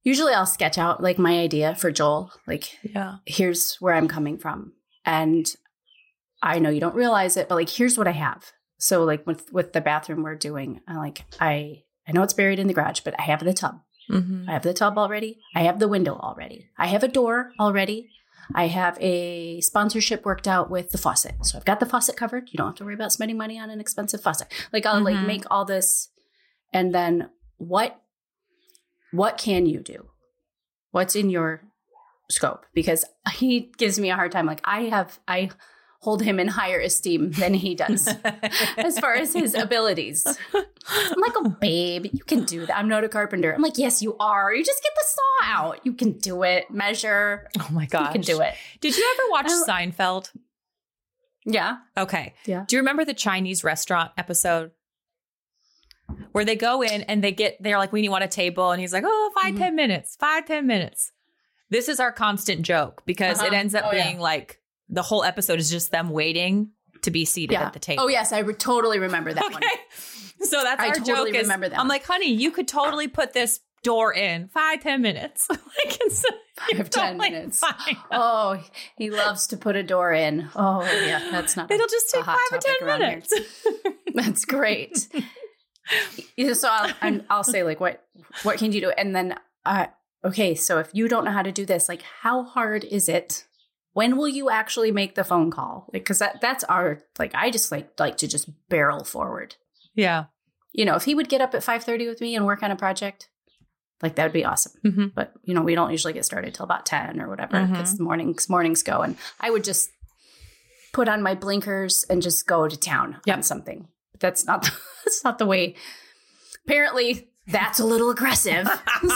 usually I'll sketch out like my idea for Joel. Like, Yeah. here's where I'm coming from. And I know you don't realize it, but like, here's what I have. So like with the bathroom we're doing, I know it's buried in the garage, but I have the tub. Mm-hmm. I have the tub already. I have the window already. I have a door already. I have a sponsorship worked out with the faucet. So I've got the faucet covered. You don't have to worry about spending money on an expensive faucet. Like I'll like make all this. And then what can you do? What's in your scope? Because he gives me a hard time. Like I hold him in higher esteem than he does as far as his abilities. I'm like, oh, babe, you can do that. I'm not a carpenter. I'm like, yes, you are. You just get the saw out. You can do it. Measure. Oh my gosh. You can do it. Did you ever watch Seinfeld? Yeah. Okay. Yeah. Do you remember the Chinese restaurant episode where they go in and they're like, we want a table. And he's like, oh, 10 minutes, 10 minutes. This is our constant joke because it ends up being like the whole episode is just them waiting to be seated at the table. Oh, yes. I totally remember that one. So that's our totally joke. Remember that I'm one. like, honey, you could totally put this door in 10 minutes. Like, so 10 minutes. Oh, he loves to put a door in. Oh, yeah. That's not. It'll just take 5 or 10 minutes. That's great. So I'll say like, what can you do? And then, okay, so if you don't know how to do this, like, how hard is it? When will you actually make the phone call? Like, because that's our, like, I just like to just barrel forward. Yeah. You know, if he would get up at 5:30 with me and work on a project, like, that would be awesome. Mm-hmm. But, you know, we don't usually get started till about 10 or whatever because the mornings go. And I would just put on my blinkers and just go to town on something. But that's not the way. Apparently, that's a little aggressive.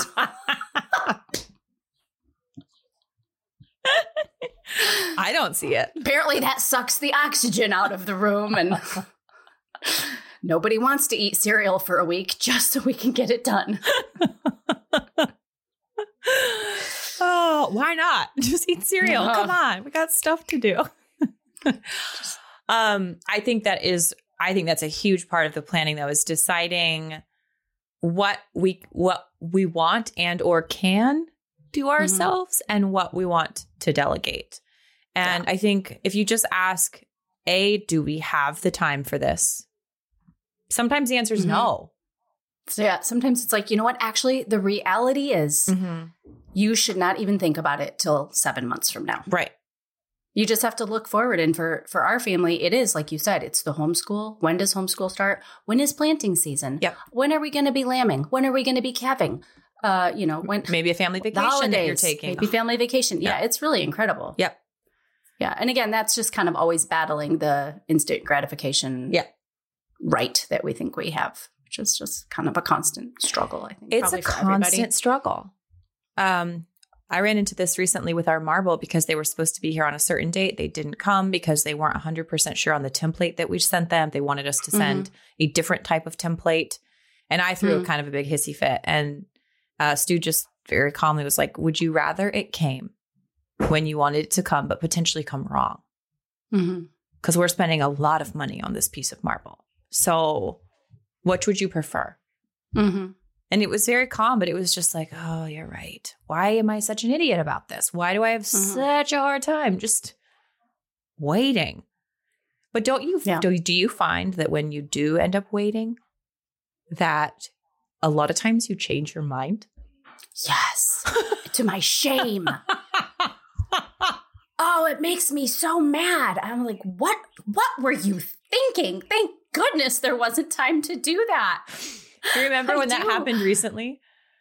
I don't see it. Apparently that sucks the oxygen out of the room and nobody wants to eat cereal for a week just so we can get it done. Oh, why not? Just eat cereal. Come on. We got stuff to do. I think that's a huge part of the planning though, is deciding what we want and or can do ourselves and what we want to delegate. And I think if you just ask, do we have the time for this? Sometimes the answer is no. So yeah, sometimes it's like, you know what? Actually, the reality is you should not even think about it till 7 months from now. Right. You just have to look forward. And for our family, it is, like you said, it's the homeschool. When does homeschool start? When is planting season? Yep. When are we going to be lambing? When are we going to be calving? When maybe a family vacation holidays, that you're taking. Maybe family vacation. Yeah, it's really incredible. Yep. Yeah. And again, that's just kind of always battling the instant gratification right that we think we have, which is just kind of a constant struggle, I think. It's a constant struggle. I ran into this recently with our marble because they were supposed to be here on a certain date. They didn't come because they weren't 100% sure on the template that we sent them. They wanted us to send a different type of template. And I threw kind of a big hissy fit. And Stu just very calmly was like, would you rather it came when you wanted it to come, but potentially come wrong? Because we're spending a lot of money on this piece of marble. So which would you prefer? And it was very calm, but it was just like, oh, you're right. Why am I such an idiot about this? Why do I have such a hard time just waiting? But do you find that when you do end up waiting, that a lot of times you change your mind? Yes. To my shame. Oh, it makes me so mad. I'm like, what were you thinking? Thank goodness there wasn't time to do that. Do you remember when that happened recently?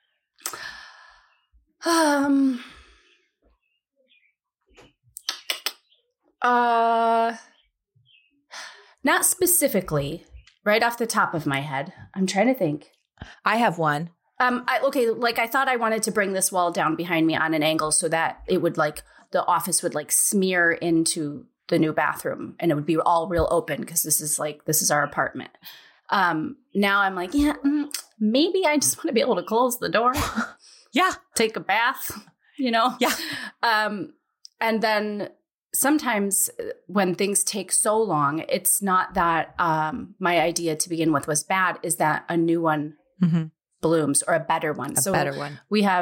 Not specifically, right off the top of my head. I'm trying to think. I have one. I thought I wanted to bring this wall down behind me on an angle so that it would the office would smear into the new bathroom and it would be all real open because this is our apartment. Now I'm like, maybe I just want to be able to close the door. Yeah. Take a bath, Yeah. And then sometimes when things take so long, it's not that my idea to begin with was bad, is that a new one blooms or a better one. Better one. We have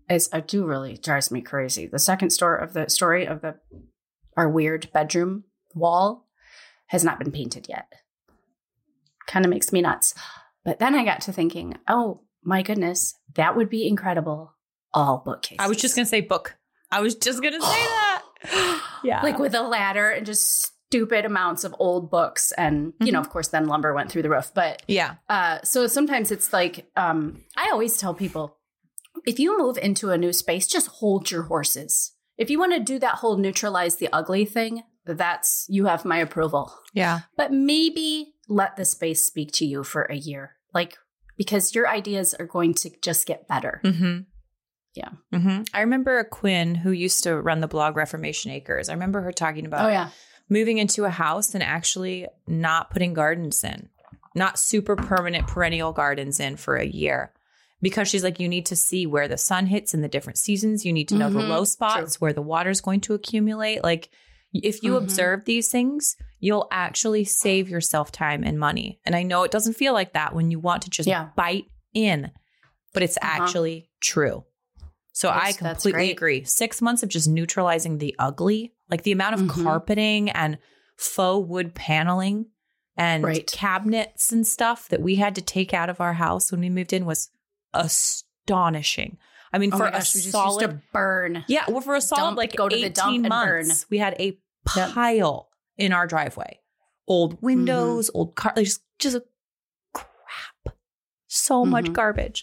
really drives me crazy. The second story of our weird bedroom wall has not been painted yet. Kind of makes me nuts. But then I got to thinking, oh my goodness, that would be incredible. All bookcases. I was just going to say book. I was just going to say that. Yeah. Like with a ladder and just stupid amounts of old books. And, you know, of course, then lumber went through the roof. But yeah. So sometimes it's like, I always tell people, if you move into a new space, just hold your horses. If you want to do that whole neutralize the ugly thing, you have my approval. Yeah. But maybe let the space speak to you for a year. Like, because your ideas are going to just get better. Mm-hmm. Yeah. Mm-hmm. I remember Quinn, who used to run the blog Reformation Acres. I remember her talking about moving into a house and actually not putting gardens in, not super permanent perennial gardens in for a year. Because she's like, you need to see where the sun hits in the different seasons. You need to know the low spots where the water is going to accumulate. Like, if you observe these things, you'll actually save yourself time and money. And I know it doesn't feel like that when you want to just bite in, but it's actually true. So I completely agree. 6 months of just neutralizing the ugly, like the amount of carpeting and faux wood paneling and cabinets and stuff that we had to take out of our house when we moved in was astonishing. I mean, for a solid, used to burn. Yeah, well, for a solid go to 18 the dump months, we had a pile in our driveway. Old windows, old car, like just a crap. So much garbage.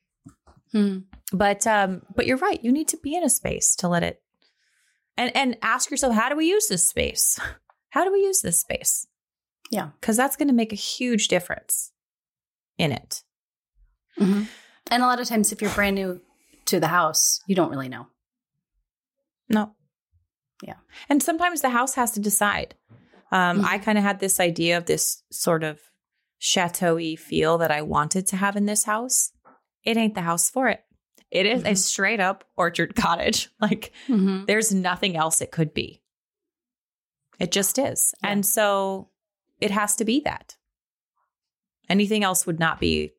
But you're right. You need to be in a space to let it, and ask yourself, how do we use this space? How do we use this space? Yeah, because that's going to make a huge difference in it. Mm-hmm. And a lot of times, if you're brand new to the house, you don't really know. No. Yeah. And sometimes the house has to decide. I kind of had this idea of this sort of chateau-y feel that I wanted to have in this house. It ain't the house for it. It is a straight up orchard cottage. Like there's nothing else it could be. It just is. Yeah. And so it has to be that. Anything else would not be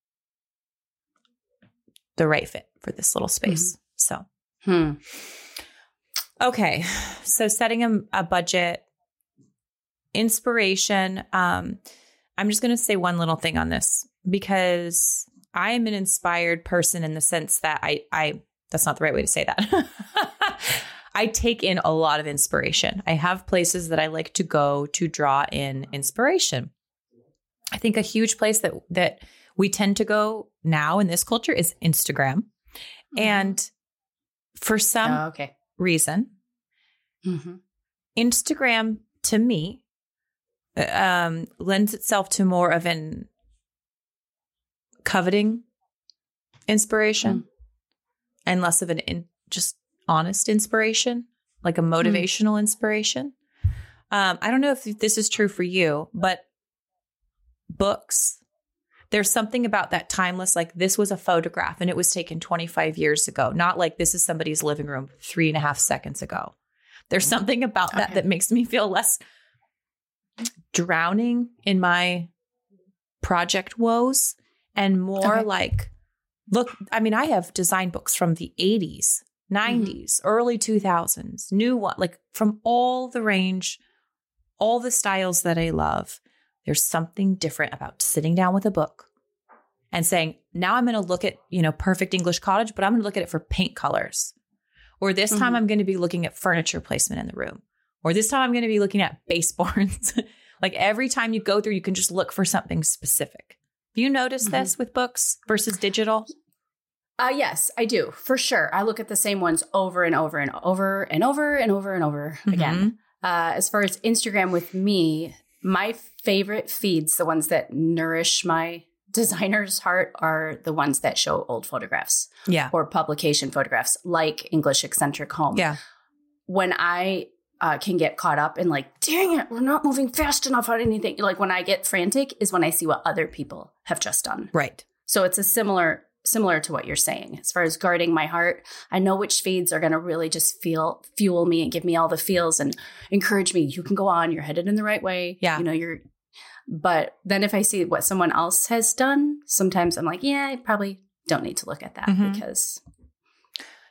the right fit for this little space. So, okay. So setting a budget, inspiration. I'm just going to say one little thing on this because I am an inspired person in the sense that I that's not the right way to say that. I take in a lot of inspiration. I have places that I like to go to draw in inspiration. I think a huge place that we tend to go now in this culture is Instagram. And for some reason, Instagram to me lends itself to more of an coveting inspiration and less of an just honest inspiration, like a motivational inspiration. I don't know if this is true for you, but books, there's something about that timeless, like this was a photograph and it was taken 25 years ago, not like this is somebody's living room 3.5 seconds ago. There's something about that makes me feel less drowning in my project woes and more like, look, I mean, I have design books from the 80s, 90s, early 2000s, new one, like from all the range, all the styles that I love. There's something different about sitting down with a book and saying, now I'm going to look at, Perfect English Cottage, but I'm going to look at it for paint colors. Or this time I'm going to be looking at furniture placement in the room. Or this time I'm going to be looking at baseboards. Like every time you go through, you can just look for something specific. Do you notice this with books versus digital? Yes, I do. For sure. I look at the same ones over and over and over and over and over and over again. As far as Instagram with me, my favorite feeds, the ones that nourish my designer's heart, are the ones that show old photographs. Yeah. Or publication photographs like English Eccentric Home. Yeah. When I can get caught up in like, dang it, we're not moving fast enough on anything. Like when I get frantic is when I see what other people have just done. Right. So it's a similar to what you're saying. As far as guarding my heart, I know which feeds are going to really just fuel me and give me all the feels and encourage me. You can go on. You're headed in the right way. Yeah. But then if I see what someone else has done, sometimes I'm like, yeah, I probably don't need to look at that because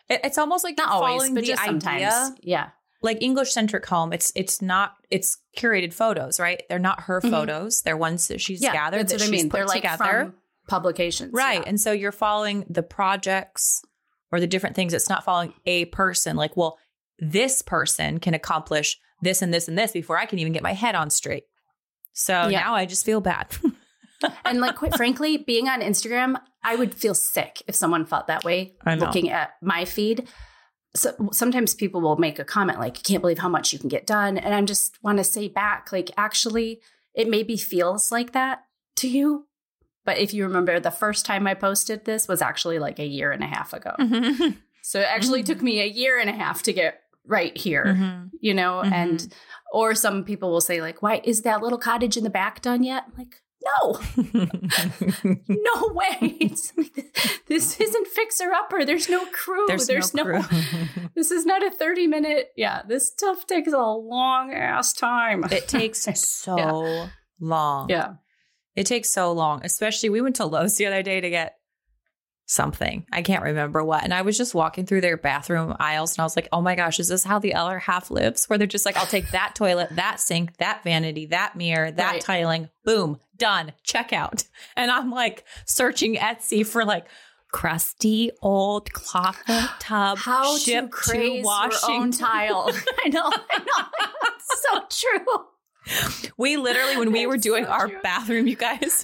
It's almost like Not you're always, following but the just idea. sometimes. Yeah. Like English-centric home, it's curated photos, right? They're not her photos. They're ones that she's gathered, that she's put They're like together. from publications. Right. Yeah. And so you're following the projects or the different things. It's not following a person. Like, well, this person can accomplish this and this and this before I can even get my head on straight. So now I just feel bad. And like, quite frankly, being on Instagram, I would feel sick if someone felt that way looking at my feed. So sometimes people will make a comment like, I can't believe how much you can get done. And I just want to say back, like, actually, it maybe feels like that to you. But if you remember, the first time I posted this was actually like a year and a half ago. Mm-hmm. So it actually took me a year and a half to get right here, you know, and or some people will say like, why is that little cottage in the back done yet? I'm like, no, no way. It's like, this isn't Fixer Upper. There's no crew. There's no crew. This is not a 30-minute. Yeah, this stuff takes a long ass time. It takes so long. Yeah. It takes so long, especially we went to Lowe's the other day to get something. I can't remember what. And I was just walking through their bathroom aisles and I was like, oh my gosh, is this how the other half lives? Where they're just like, I'll take that toilet, that sink, that vanity, that mirror, that tiling, boom, done, check out. And I'm like searching Etsy for like crusty old cloth tub How shipped to craze to Washington. your own tile. I know. It's so true. We literally, when we were doing our bathroom, you guys,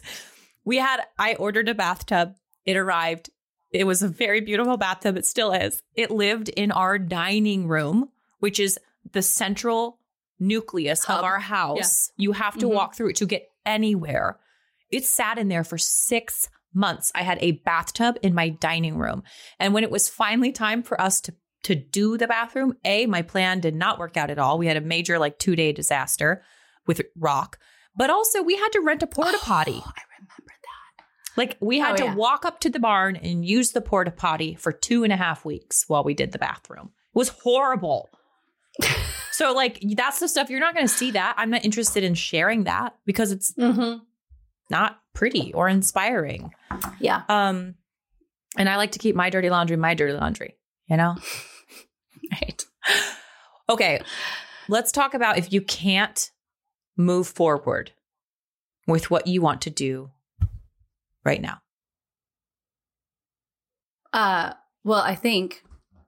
I ordered a bathtub. It arrived. It was a very beautiful bathtub. It still is. It lived in our dining room, which is the central nucleus of our house. Yeah. You have to walk through it to get anywhere. It sat in there for 6 months. I had a bathtub in my dining room. And when it was finally time for us to do the bathroom, my plan did not work out at all. We had a major 2-day disaster with rock, but also we had to rent a porta potty. I remember that. We had to walk up to the barn and use the porta potty for 2.5 weeks while we did the bathroom. It was horrible. So that's the stuff you're not going to see that. I'm not interested in sharing that because it's not pretty or inspiring. Yeah. And I like to keep my dirty laundry, you know? Right. Okay. Let's talk about if you can't move forward with what you want to do right now. Well, I think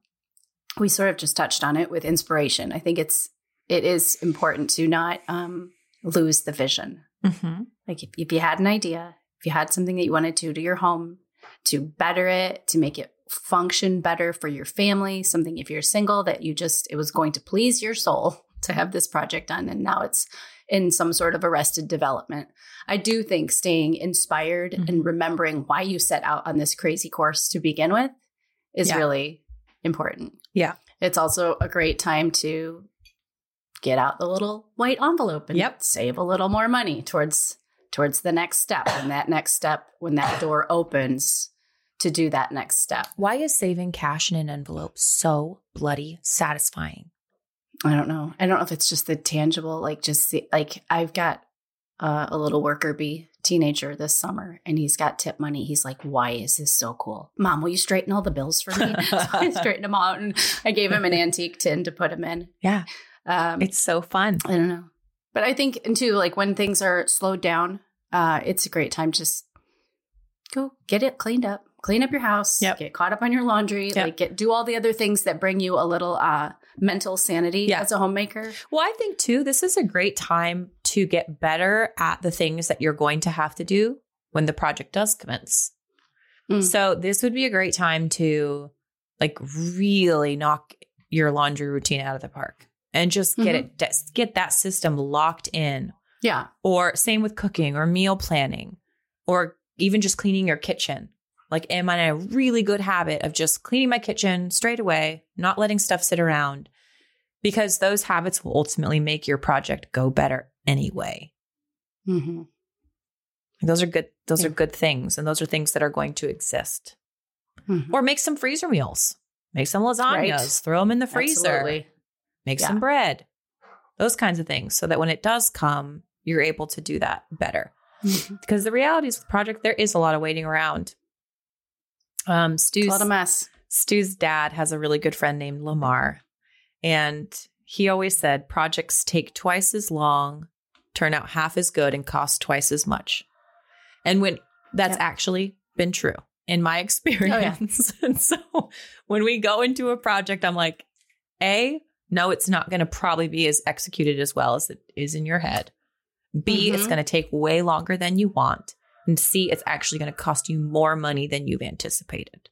we sort of just touched on it with inspiration. I think it is important to not lose the vision. Mm-hmm. Like if you had an idea, if you had something that you wanted to do your home, to better it, to make it function better for your family, something if you're single that it was going to please your soul to have this project done. And now it's in some sort of arrested development. I do think staying inspired and remembering why you set out on this crazy course to begin with is really important. Yeah. It's also a great time to get out the little white envelope and save a little more money towards the next step. And that next step, when that door opens, to do that next step. Why is saving cash in an envelope so bloody satisfying? I don't know. I don't know if it's just the tangible, I've got a little worker bee teenager this summer and he's got tip money. He's like, why is this so cool? Mom, will you straighten all the bills for me? So I straightened them out and I gave him an antique tin to put him in. Yeah. It's so fun. I don't know. But I think, and too, when things are slowed down, it's a great time to just go get it cleaned up. Clean up your house, get caught up on your laundry, do all the other things that bring you a little mental sanity as a homemaker. Well, I think too, this is a great time to get better at the things that you're going to have to do when the project does commence. So this would be a great time to really knock your laundry routine out of the park and just get that system locked in. Yeah. Or same with cooking or meal planning or even just cleaning your kitchen. Am I in a really good habit of just cleaning my kitchen straight away, not letting stuff sit around? Because those habits will ultimately make your project go better anyway. Mm-hmm. Those are good. Those are good things. And those are things that are going to exist. Mm-hmm. Or make some freezer meals. Make some lasagnas. Throw them in the freezer. Absolutely. Make some bread. Those kinds of things. So that when it does come, you're able to do that better. Mm-hmm. Because the reality is with the project, there is a lot of waiting around. It's a lot of mess. Stu's dad has a really good friend named Lamar. And he always said projects take twice as long, turn out half as good, and cost twice as much. And when that's actually been true in my experience. And so when we go into a project, I'm like, no, it's not going to probably be as executed as well as it is in your head. B, it's going to take way longer than you want. And C, it's actually going to cost you more money than you've anticipated.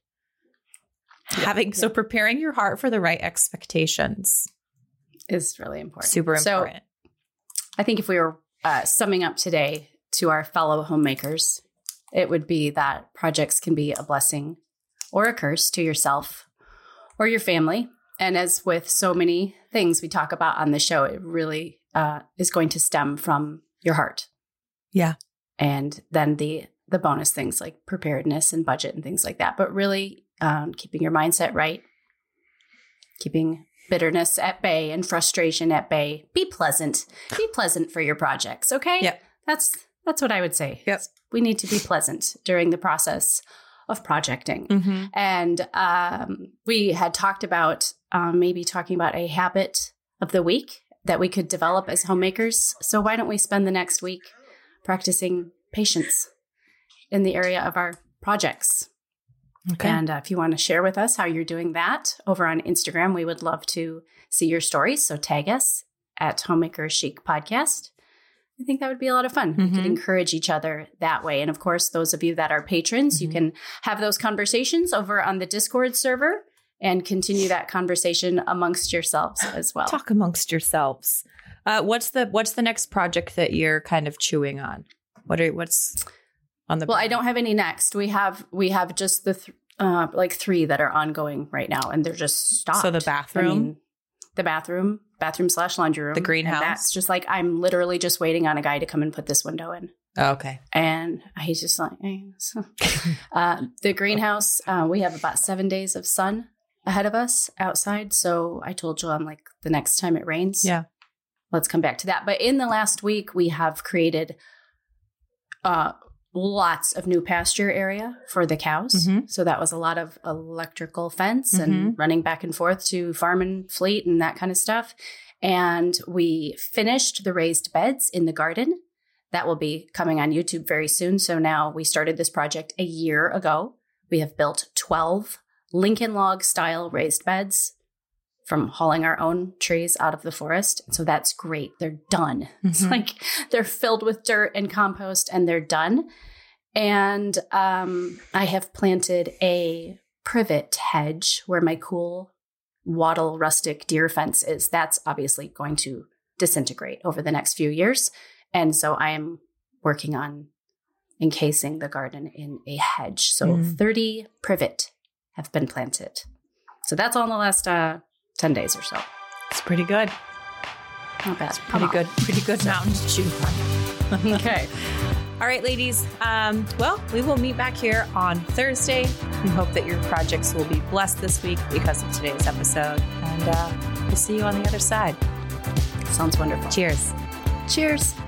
So preparing your heart for the right expectations is really important. Super important. So I think if we were summing up today to our fellow homemakers, it would be that projects can be a blessing or a curse to yourself or your family. And as with so many things we talk about on the show, it really is going to stem from your heart. Yeah. And then the bonus things like preparedness and budget and things like that. But really keeping your mindset right, keeping bitterness at bay and frustration at bay. Be pleasant. Be pleasant for your projects, okay? Yep. That's what I would say. Yep. We need to be pleasant during the process of projecting. Mm-hmm. And we had talked about maybe talking about a habit of the week that we could develop as homemakers. So why don't we spend the next week practicing patience in the area of our projects? Okay. And if you want to share with us how you're doing that over on Instagram, we would love to see your stories. So tag us at Homemaker Chic Podcast. I think that would be a lot of fun. We could encourage each other that way. And of course, those of you that are patrons, you can have those conversations over on the Discord server and continue that conversation amongst yourselves as well. Talk amongst yourselves. What's the next project that you're kind of chewing on? What's on the? Well, I don't have any next. We have just the three that are ongoing right now, and they're just stopped. So the bathroom, bathroom / laundry room, the greenhouse. And that's just like I'm literally just waiting on a guy to come and put this window in. Oh, okay. And he's just like, the greenhouse. We have about 7 days of sun ahead of us outside. So I told Joel, I'm like, the next time it rains, let's come back to that. But in the last week, we have created lots of new pasture area for the cows. So that was a lot of electrical fence and running back and forth to farm and fleet and that kind of stuff. And we finished the raised beds in the garden. That will be coming on YouTube very soon. So now we started this project a year ago. We have built 12 Lincoln log style raised beds from hauling our own trees out of the forest. So that's great. They're done. It's like they're filled with dirt and compost and they're done. And I have planted a privet hedge where my cool wattle rustic deer fence is. That's obviously going to disintegrate over the next few years. And so I am working on encasing the garden in a hedge. So 30 privet have been planted. So that's all in the last 10 days or so. It's pretty good. Not bad. Pretty good mountain to chew on. Okay. All right, ladies. Well, we will meet back here on Thursday. We hope that your projects will be blessed this week because of today's episode. And we'll see you on the other side. Sounds wonderful. Cheers. Cheers.